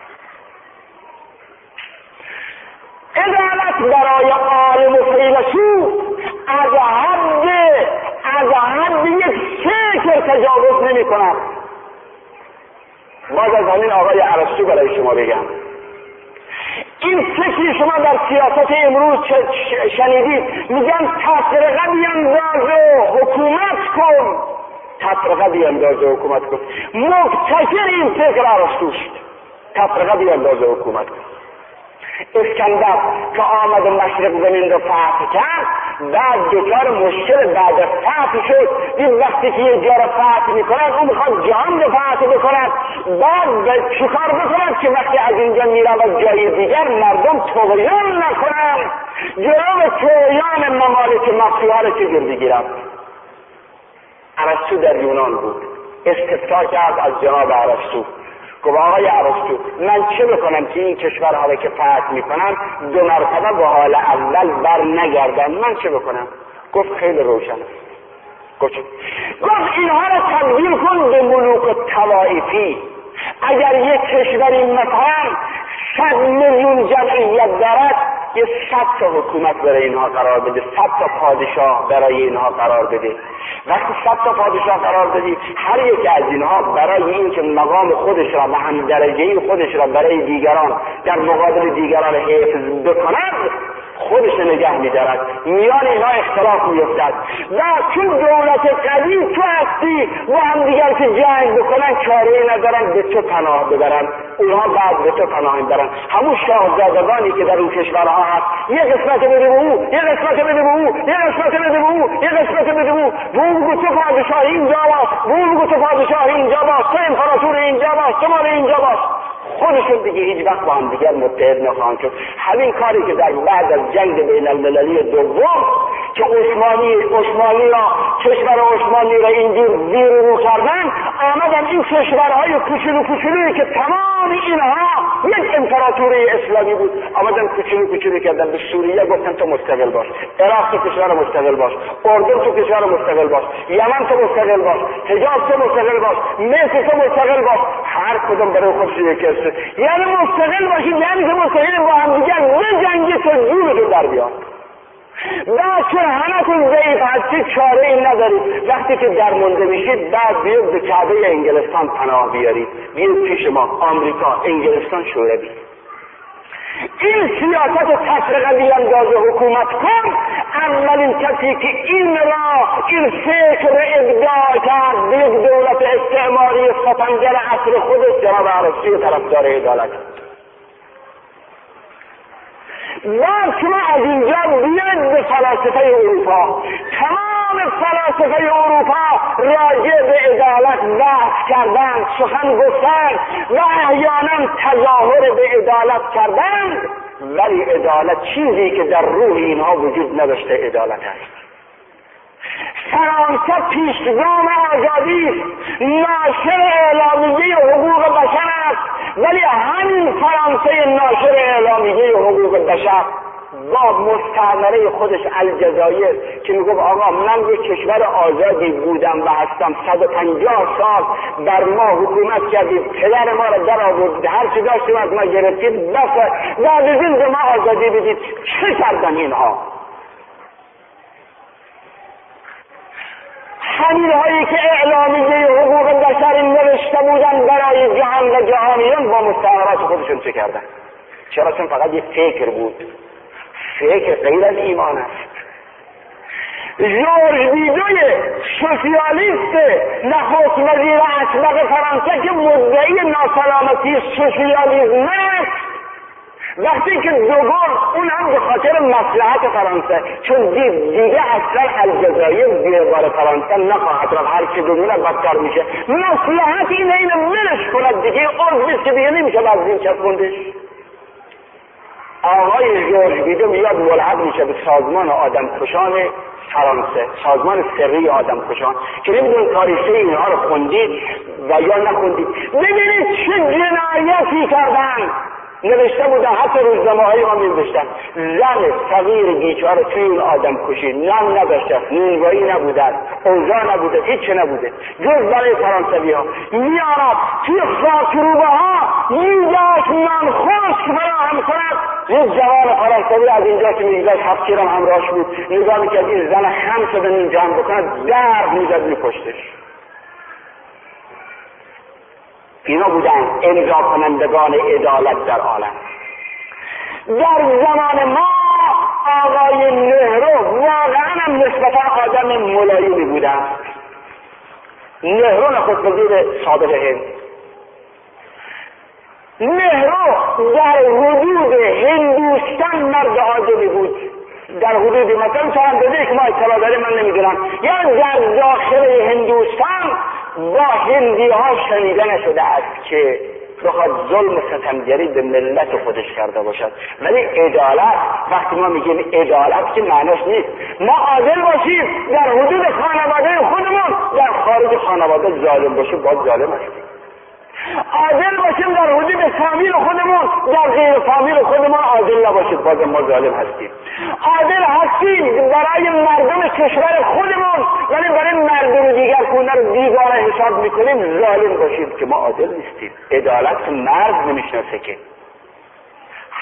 عدالت برای عالم و فیلسوف از حد یک فکر تجاوز نمی کند. باز از همین آقای ارسطو برای شما بگم، این فکری شما در سیاست امروز شنیدید، میگن تفرقه بیانداز و حکومت کن، تفرقه بیانداز و حکومت کن. مبتکر این فکر ارسطوست، تفرقه بیانداز و حکومت کن. اسکندر که آمد و مشرق زمین رو فتح کرد، بعد دچار مشکل بعد از فتح شد. این وقتی که یه جا رو فتح میکنند اون میخواد جهان رو فتح بکند، بعد چیکار بکند که وقتی از اینجا میرود جای دیگر مردم طغیان نکنند، جلو طغیان ممالک مفتوحه رو چجور بگیرند. ارسطو در یونان بود، استفتاء کرد از جناب ارسطو، گفت آقای ارسطو من چه بکنم که این کشورها رو که فتح میکنم 2 مرتبه به حال اول بر نگردم؟ من چه بکنم؟ گفت خیلی روشن است. گفت اینها رو تبدیل کن به ملوک طوائفی. اگر یک کشوری مثلا 100 میلیون جمعیت دارد، یه 100 تا حکومت برای اینها قرار بده، 100 تا پادشاه برای اینها قرار بده. وقتی 100 تا پادشاه قرار بدی، هر یک از اینها برای اینکه مقام خودش را و هم درجه خودش را برای دیگران در مقابل دیگران حفظ بکند، خودش نگه می‌دارد، میان اینها اختلاف می‌افتد و چون دولت قوی تو هستی و هم دیگر که جنگ بکنن چاره‌ای ندارن به تو پناه ببرن، اونها بعد به تو پناه میبرن. همون شاهزادگانی که در اون کشورها هست، یه قسمت بده به او، یه قسمت بده به او، یه قسمت بده به او، یه قسمت بده به او، و اون بگو تو پادشاه اینجا باش، و اون بگو تو پادشاه اینجا باش، تو امپراتور اینجا باش، تو مال اینجا باش. خودشون دیگه هیچ وقت با هم دیگر متحد نخواهند شد. همین کاری که در بعد از جنگ بین المللی دوم که عثمانی را کشور عثمانی را اینجور زیر رو کردن، آمدن این کشورهای کوچولویی که تمام اینها یک امپراتوری اسلامی بود، آمدن کوچولو کردن. به سوریه گفتن تو مستقل باش، عراق تو کشور مستقل باش، اردن تو کشور مستقل باش، یمن تو مستقل باش، حجاز تو مستقل باش، مصر تو مستقل باش. هر کدوم برای خودش یک است. یعنی مستقل باشید، یعنی که مستقل با هم دیگر بجنگید تا جونتون در بیاد. بعد چون همتون ضعیف هستید چاره این ندارید، وقتی که درمانده میشید بعد بیاید به کعبه انگلستان پناه بیارید، بیاید پیش ما آمریکا، انگلستان، شوروی. این سیاست تفرقه انداز حکومت کن. اولین کسی که این فکر ابداع کرد به یک دولت استعماری ستمگر عصر خودش جناب عرفی طرفدار عدالت. بعد شما از اینجا بیاید به فلاسفه اروپا. تمام فلاسفه اروپا راجع به عدالت بحث کردند، سخن گفتند و احیانا تظاهر به عدالت کردند، ولی عدالت چیزی که در روح اینها وجود نداشته عدالت است. فرانسه پیشگام آزادی است، ناشر اعلامیه حقوق بشر است، ولی همین فرانسه ناشر اعلامیه حقوق بشر با مستعمره خودش الجزایر که میگفت آقا من یک کشور آزادی بودم و هستم، 150 سال بر ما حکومت کردید، پدر ما را در آوردید، هر چی داشتیم از ما گرفتید، بس بعد از این به ما آزادی بدید. چه کردن اینها؟ همین هایی که اعلامیه حقوق بشر نوشته بودن برای جهان و جهانیان با مستعمرات خودشون چه کردن؟ چرا؟ چون فقط یک فکر بود. فکر غیر از ایمان است. ژورژ بیدوی سوسیالیست نخست وزیر اسبق فرانسه که مدعی ناسلامتی سوسیالیسم است، وقتی که دوگل اون هم به خاطر مصلحت فرانسه، چون دیگه اصلا الجزایر دیوار فرانسه نخواهد رفت، هر چه دنیا بدتر میشه، مصلحت اینه ولش کند دیگه، عضویست که دیگه نمیشه از این چسبوندش. آقای ژورژ بیدو میاد ملحق میشه به سازمان آدمکشان فرانسه، سازمان سری آدمکشان، که نمیدون تاریخی اینها رو خوندید و یا نخوندید. ببینید چه جنایتی کردن. نوشته بودن، حتی روزنامه‌های ما می‌نوشتن زن صغیر بیچاره توی این آدمکشی نان نداشته، نونوایی نبوده، اوضاع نبوده، هیچ نبوده جز برای فرانسوی‌ها میارد توی خاکروبه‌ها می‌داشت نان خشک فراهم کند. یک جوان فرانسوی از اینجا که می‌گذشت هفت‌کیرم همراهش بود، نگاه می‌کرد این زن خم شده این جمع بکند، درد می‌زد می‌کشتش. اینا بودن امضا کنندگان عدالت در عالم. در زمان ما آقای نهرو واقعا هم نسبتا آدم ملایمی بودن. نهرو نخست وزیر سابق هند. نهرو در حدود هندوستان مرد عادلی بود. در حدود مثلا چند بده که ما اطلاع داریم من نمیدونم، یا در داخل هندوستان با هندی ها شنیده نشده است که بخواد ظلم و ستمگری به ملت خودش کرده باشد. ولی عدالت، وقتی ما میگیم عدالت که معناش نیست ما عادل باشیم در حدود خانواده خودمون، در خارج خانواده ظالم باشیم باز ظالم هستیم. عادل باشیم در حدود فامیل خودمون، در غیر فامیل خودمون عادل نباشید باز ما ظالم هستیم. عادل هستیم برای مردم کشور خودمون، ولی برای مردم دیگر که رو دیوانه حساب میکنیم ظالم باشیم که ما عادل نیستیم. عدالت مرد نمیشناسه که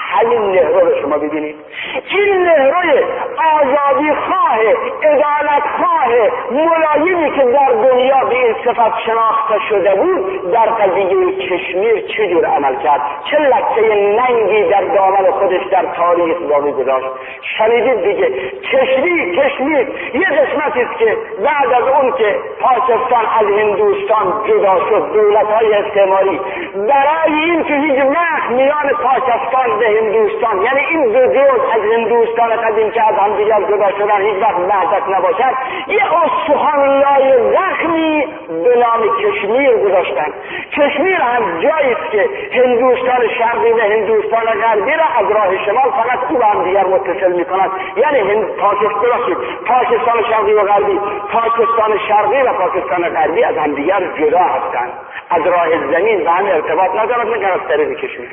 همین نهرو رو شما ببینید، این نهروی آزادی خواه، عدالت خواه، ملایمی که در دنیا به این صفت شناخته شده بود، در قضیه کشمیر چجور عمل کرد، چه لکه ننگی در دامن خودش در تاریخ باقی گذاشت. شنیدید دیگه، کشمیر یه قسمتی است که بعد از اون که پاکستان از هندوستان جدا شد، دولت‌های استعماری برای این که هیچ وقت میان پاکستان به هندوستان، یعنی این دو جز از هندوستان قدیم که از هم دیگر جدا شدن هیچ وقت وحدت نباشد، یه استخوان‌لای زخمی به نام کشمیر گذاشتن. کشمیر هم جایی است که هندوستان شرقی و هندوستان غربی را از راه شمال فقط او هم دیگر متصل می‌کند. یعنی پاکستان شرقی و غربی، پاکستان شرقی و پاکستان غربی از هم دیگر جدا هستند، از راه زمین به هم ارتباط ندارد مگر از طریق کشمیر.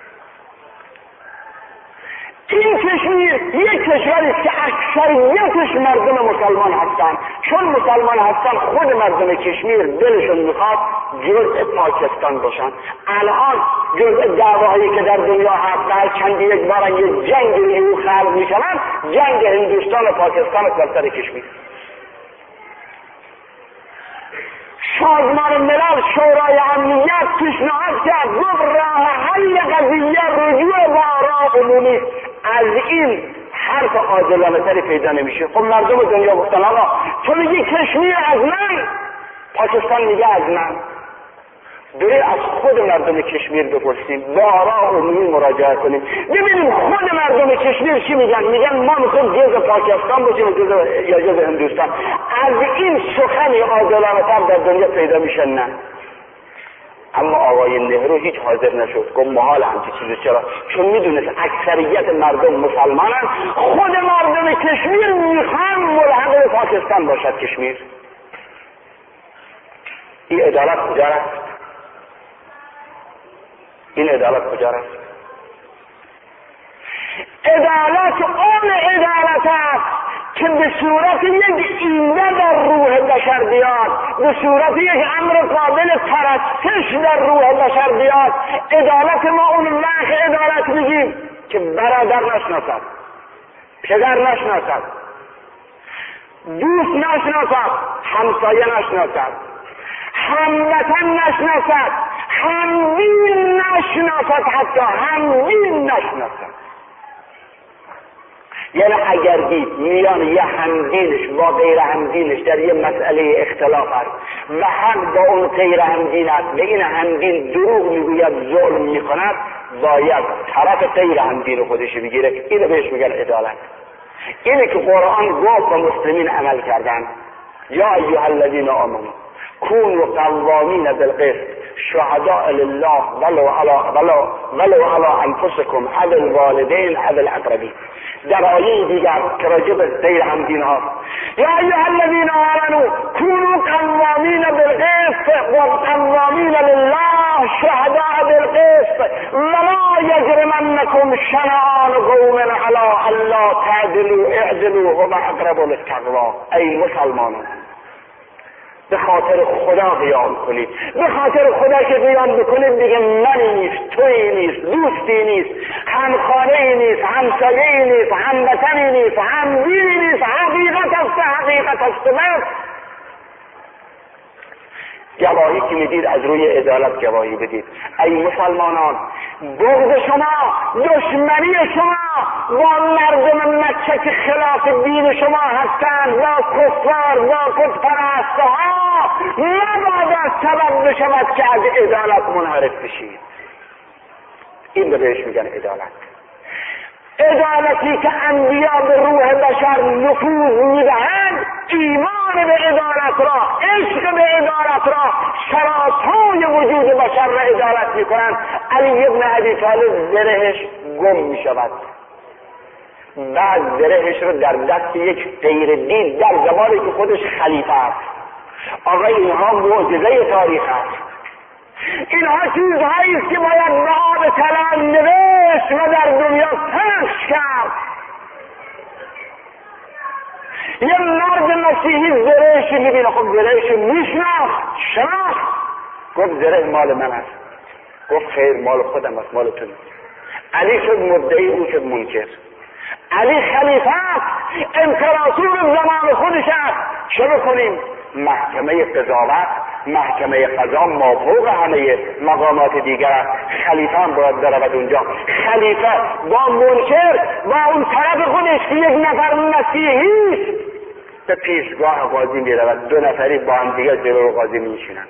این کشمیر یک کشوری است که اکثریتش مردم مسلمان هستند. چون مسلمان هستند خود مردم کشمیر دلشون میخواد جزء پاکستان باشن. الان جزء دعواهایی که در دنیا هست، هر چند یک بار یک جنگ نیو خلق میشوند، جنگ هندوستان و پاکستان است بر سر کشمیر. سازمان ملل شورای امنیت پیشنهاد کرد، گفت راه حل قضیه رجوع به آراء عمومی. از این حرف عادلانه تری پیدا نمیشه. خب مردم دنیا گفتن آقا تو میگی کشمیر از من، پاکستان میگه از من، برای از خود مردم کشمیر بپرسیم، با آراء عمومی مراجعه کنیم، ببینیم خود مردم کشمیر چی میگن ما میخوایم جزء پاکستان باشیم یا جزء هندوستان. از این سخنی عادلانه تر در دنیا پیدا میشه؟ نه. اما آقای نهرو هیچ حاضر نشد، گفت محال همچی چیزی. چرا؟ چون میدونست اکثریت مردم مسلمانن، خود مردم کشمیر میخوان ملحق به پاکستان باشد کشمیر. این عدالت کجا رفت؟ این عدالت کجا رفت؟ عدالت اون عدالت است که به صورت یک ایده در روح بشر بیاد، به صورت یک امر قابل پرستش در روح بشر بیاد. عدالت ما اون وقت عدالت میگیم که برادر نشناسد، پدر نشناسد، دوست نشناسد، همسایه نشناسد، هموطن نشناسد، همدین نشناسد، حتی همدین نشناسد. یعنی اگر دید میان یه همدینش با غیر همدینش در یه مسئله اختلاف است و حق با اون غیر همدین است و این همدین دروغ میگوید، ظلم میکند، باید طرف غیر همدین خودش بگیره. اینو بهش میگن عدالت. اینه که قرآن گفت و مسلمین عمل کردن. یا ایها الذین آمنوا کونوا قوامین بالقسط شهداء لله ولو علی انفسکم او الوالدین او الاقربین. در آیه دیگر که راجع به غیر همدین ها، یا ایها الذین آمنوا کونوا قوامین بالقسط و قوامین لله شهداء بالقسط ولا یجرمنکم شنآن قوم علی الا تعدلوا اعدلوا هو اقرب للتقوی. ای مسلمانان، به خاطر خدا قیام کنید. به خاطر خدا که قیام بکنید دیگه منی نیست، تویی نیست، دوستی نیست، همخانه‌ای نیست، همسایه‌ای نیست، هموطنی نیست، همدینی نیست. حقیقت است بس. گواهی که میدید از روی عدالت گواهی بدید. ای مسلمانان، بغض شما، دشمنی شما با مردم مکه که خلاف دین شما هستند، با کفار، با بتپرستها، نباید سبب بشود که از عدالت منحرف بشید. این رو بهش میگن عدالت. عدالتی که انبیا به روح بشر نفوذ میدهند، ایمان به عدالت را، عشق به عدالت را، شراسای وجود بشر را عدالت میکنند. علی ابن ابی طالب زرهش گم میشود، بعد زرهش رو در دست یک غیر دین، در زمانی که خودش خلیفه است. آقا اینها معجزه تاریخ است. اینها چیزهایی است که باید به آب طلا نوشت و در دنیا پخش کرد. یه مرد مسیحی زرهش میبینه، خب زرهش شناخت، گفت زره مال من است. گفت خیر، مال خودم است، مال تو نیست. علی شد مدعی، او شد منکر. علی خلیفه است، امپراتور زمان خودش است. چه بکنیم؟ محکمه قضاوت، محکمه قضا مافوق همه مقامات دیگر است. خلیفه هم باید برود اونجا. خلیفه با منکر با اون طرف خودش که یک نفر مسیحی به پیشگاه قاضی می رود، دو نفری با هم دیگر جلو قاضی می نشینند.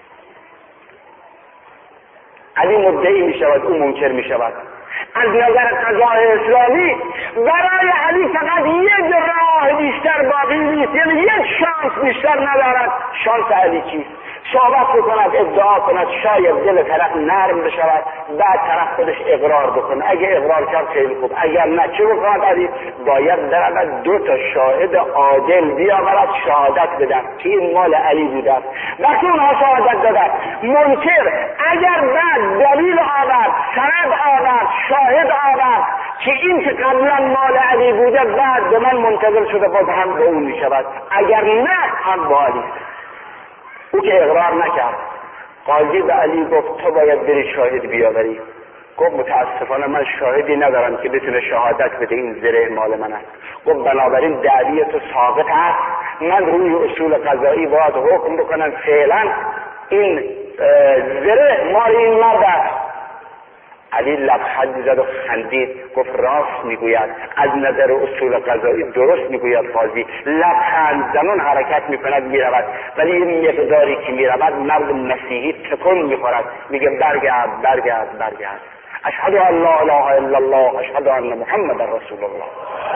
علی مدعی می شود، او منکر می شود. از نظر قضای اسلامی برای علی فقط یک راه بیشتر باقی نیست، یعنی یک شانس بیشتر ندارد. شانس علی چیست؟ صحبت بکند، ادعا کند، شاید دل طرف نرم بشود، بعد طرف خودش اقرار بکنه. اگه اقرار کرد خیلی خوب، اگر نه چه بکند علی؟ باید برود دو تا شاهد عادل بیاورد شهادت بدن که این مال علی بوده است. وقتی اونها شهادت دادن، منکر اگر بعد دلیل آورد، سند آورد، شاهد آورد که این که قبلا مال علی بوده، بعد به من منتظر شده، باز هم به اون می شود. اگر نه هم با علی. او که اقرار نکرد، قاضی به علی گفت تو باید بری شاهد بیاوری. گفت متاسفانه من شاهدی ندارم که بتونه شهادت بده این زره مال من است. گفت بنابراین دعوی تو ساقط است، من روی اصول قضایی باید حکم بکنم فعلا این زره مال این مرد است. علی لبخند زد و خندید، گفت راست میگوید، از نظر اصول قضایی درست میگوید قاضی. لبخند زنان حرکت میکند میرود، ولی این مقداری که میرود مرد مسیحی تکون میخورد، میگه برگرد برگرد برگرد. اشهد ان لا اله الا الله، اشهد ان محمد رسول الله.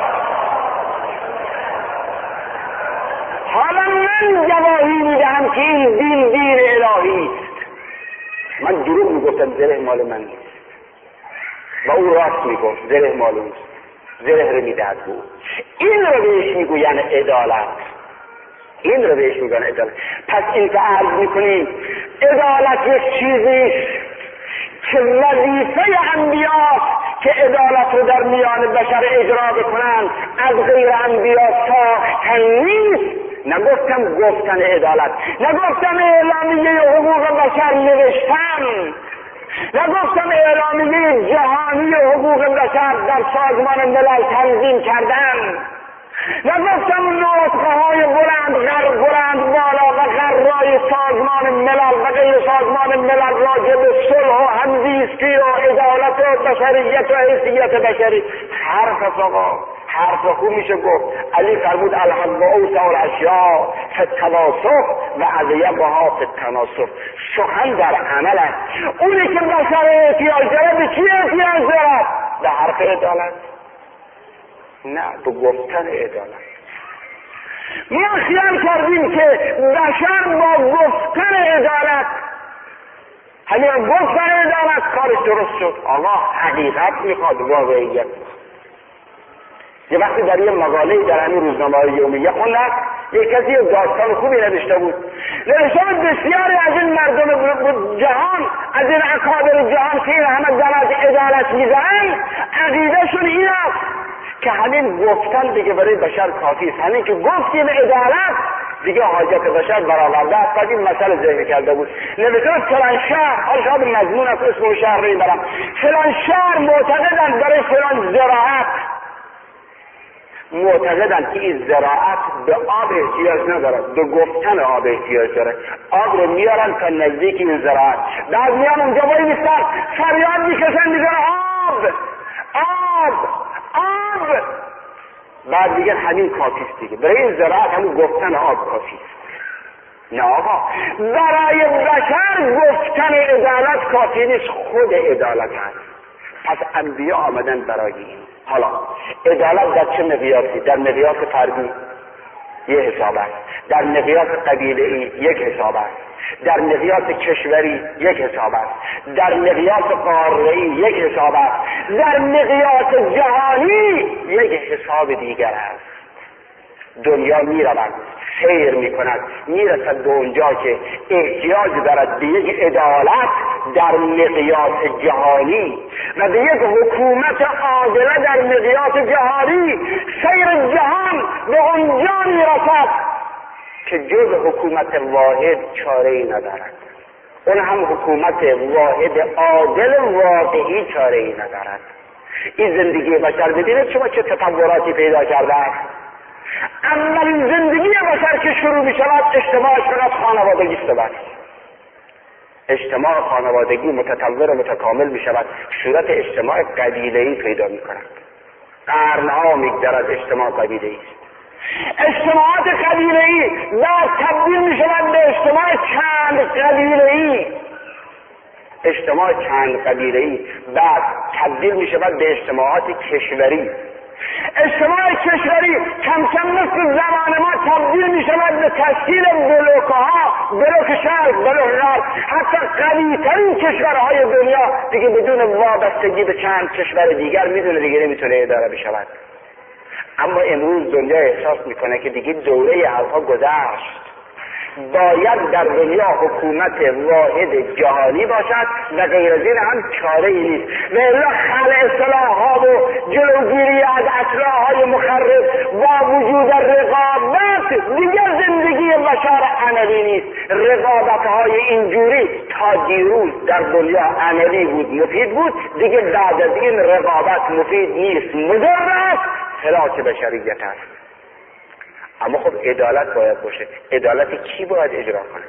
حالا من گواهی میدهم که این دین دین الهی است. من دروغ میگفتم زره مال من نیست و او راست میگفت زره مال اوست، زره رو میدهد بود. این رو بهش میگوین عدالت، این رو بهش میگوین عدالت. پس این که عرض میکنیم عدالت یک چیزیست که وظیفه انبیاست که عدالت رو در میان بشر اجرا بکنن، از غیر انبیا ساختن نیست. نگفتم گفتن عدالت، نگفتم اعلامیه حقوق بشر نوشتن، نگفتم اعلامیه جهانی حقوق بشر در سازمان ملل تنظیم کردن، نگفتم نطقه‌های بلند بالا و غرای سازمان ملل و غیر سازمان ملل راجع به صلح و همزیستی و عدالت و بشریت و حیثیت بشری. حرف آقا، حرف خوب میشه گفت. علی فرمود الحق و اوسع الاشیاء فی التناسخ و اضیقها فی التناسخ. سخن در عمل است. اونی که بشر احتیاج داره به چی احتیاج داره؟ به حرف عدالت؟ نه، به گفتن عدالت. ما خیال کردیم که بشر با گفتن عدالت، همین گفتن عدالت کارش درست شد. آقا حقیقت میخواد، واقعیت میخواد. یه وقتی در یه مقاله در همین روزنامه‌های یومیه خوندم، یک کسی داستان خوبی نوشته بود. نوشته بود بسیاری از این مردم جهان، از این اکابر جهان که این همه دم عدالت میزنن، عقیدهشون این است که همین گفتن دیگه برای بشر کافی است. همین که گفتیم عدالت دیگه حاجت بشر برآورده است. بعد این مسئله ذکر کرده بود. نوشته بود فلان شهر، حالا شاید مضمون است اسم شهر رو میبرم، فلان شهر معتقدند برای فلان زراعت، معتقدند که این زراعت به آب احتیاج ندارد، به گفتن آب احتیاج داره. آب رو میارن تا نزدیک این زراعت، بعد میان اونجا وای میستن فریاد میکشن میگن آب آب آب. بعد دیگه همین کافیست دیگه، برای این زراعت همون گفتن آب کافیست. نه آقا، برای بشر گفتن عدالت کافی نیست، خود عدالت هست. پس انبیا آمدن برای این. حالا عدالت در چه مقیاسی؟ در مقیاس فردی یک حساب است، در مقیاس قبیله‌ای یک حساب است، در مقیاس کشوری یک حساب است، در مقیاس قاره‌ای یک حساب است، در مقیاس جهانی یک حساب دیگر است. دنیا میرود، سیر میکند، میرسد به اونجا که احتیاج دارد به یک عدالت در مقیاس جهانی و به یک حکومت عادله در مقیاس جهانی. سیر جهان به اونجا میرسد که جز حکومت واحد چاره‌ای ندارد، اون هم حکومت واحد عادل واقعی چاره‌ای ندارد. این زندگی بشر ببینید شما چه تطوراتی پیدا کرده است. اولین زندگی بشر که شروع می شود اجتماعش فقط خانوادگی است. اجتماع خانوادگی متطور و متکامل می شود، صورت اجتماع قبیله‌ای پیدا می کند. قرنها میگذرد اجتماع قبیله‌ای است. اجتماعات قبیله‌ای بعد تبدیل می شود به اجتماع چند قبیله‌ای. اجتماع چند قبیله‌ای بعد تبدیل می شود به اجتماعات کشوری. اجتماع کشوری کم کم مثل زمان ما تبدیل می شود به تشکیل بلوک‌ها، بلوک شرق، بلوک غرب. حتی قوی‌ترین کشورهای دنیا دیگه بدون وابستگی به چند کشور دیگر میدونه دیگه نمیتونه اداره بشود. اما امروز دنیا احساس میکنه که دیگه دوره حرفا گذشت. باید در دنیا حکومت واحد جهانی باشد و غیر از این هم چاره ای نیست. و الا خلع اصطلاح‌ها و جلوگیری از اصلاح‌های مخرب با وجود رقابت دیگر زندگی بشر عملی نیست. رقابت‌های اینجوری تا دیروز در دنیا عملی بود، مفید بود، دیگه بعد از این رقابت مفید نیست، مضر است، هلاک بشریت است. اما خب عدالت باید باشه. عدالت کی باید اجرا کنه؟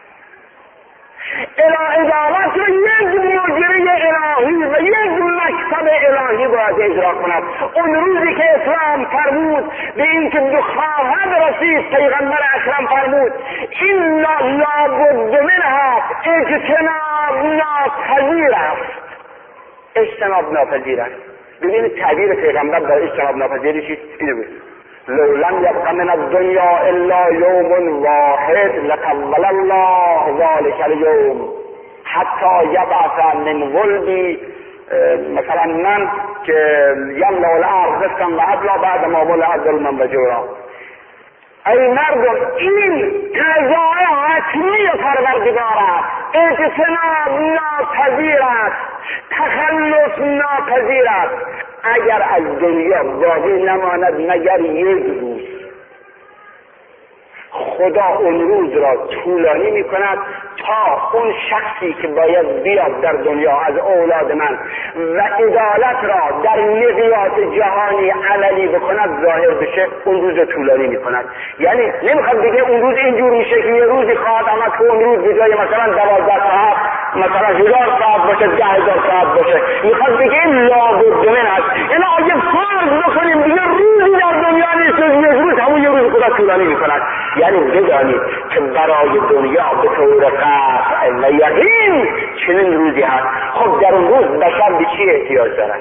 عدالت رو یک مجری الهی و یک مکتب الهی باید اجرا کند. اون روزی که اسلام فرمود به این که خواهد رسید، پیغمبر اکرم فرمود این لابد منها اجتناب ناپذیر است. اجتناب ناپذیر است. ببینید تعبیر پیغمبر در اجتناب ناپذیر چیست؟ اینو ببینید: لو لم يبق من الدنيا الا يوم واحد لقبل الله ذلك اليوم حتى يبعث من ولدي. مثلا من که یملا الارض رزقا و عدلا بعد ما ولع ظلما و جورا. ای مردم، این قضای حتمی پروردگار است، اجتناب ناپذیر است، تخلص ناپذیر است. اگر از دنیا باقی نماند مگر یک روز، خدا اون روز را طولانی می کند تا اون شخصی که باید بیاد در دنیا از اولاد من و عدالت را در مقیاس جهانی عملی بکند ظاهر بشه، اون روز طولانی می کند. یعنی نمیخواد دیگه اون روز اینجور میشه که یه روزی خواهد آمد که اون روز به جای مثلا 12 ساعت مثلا 1000 ساعت باشه، 10,000 ساعت باشه. میخواد دیگه این لابد من است. یعنی اگه فرض بکنیم دیگه روزی در دنیا نیست، یک روز همون یه روز خدا طولانی می کند. یعنی بدانید که برای دنیا به طور قطع و یقین چنین روزی هست. خب در اون روز بشر به چی احتیاج دارد؟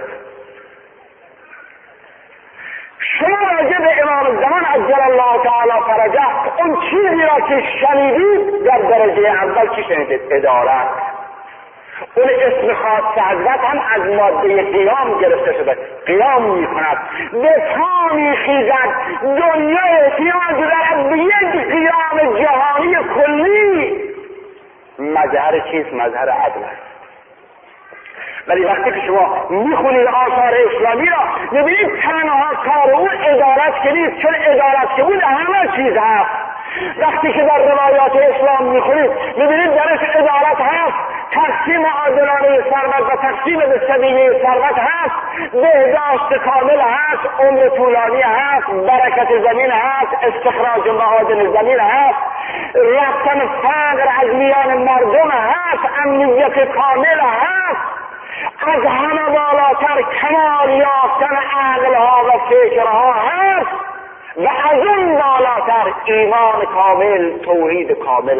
شما راجع به امام زمان عجل الله تعالی فرجه اون چیزی را که شنیدید در درجه اول چی شنیدید؟ عدالت. اون اسم خاص حضرت هم از ماده قیام گرفته شده. قیام می کند، به پا می خیزد. دنیا احتیاج دارد به یک قیام جهانی کلی. مظهر چیست؟ مظهر عدل است. ولی وقتی که شما میخونید آثار اسلامی را میبینید تنها کار اون عدالت که نیست، چون عدالت که بود همه چیز هست. وقتی که در روایات اسلام میخونید میبینید درش عدالت هست، تقسیم عادلانه ثروت و تقسیم به سبیل ثروت هست، بهداشت کامل هست، عمر طولانی هست، برکت زمین هست، استخراج معادن زمین هست، رفتن فقر از میان مردم هست، امنیت کامل هست، از همه بالاتر کمال یافتن عقلها و فکرها هست و از اون بالاتر ایمان کامل، توحید کامل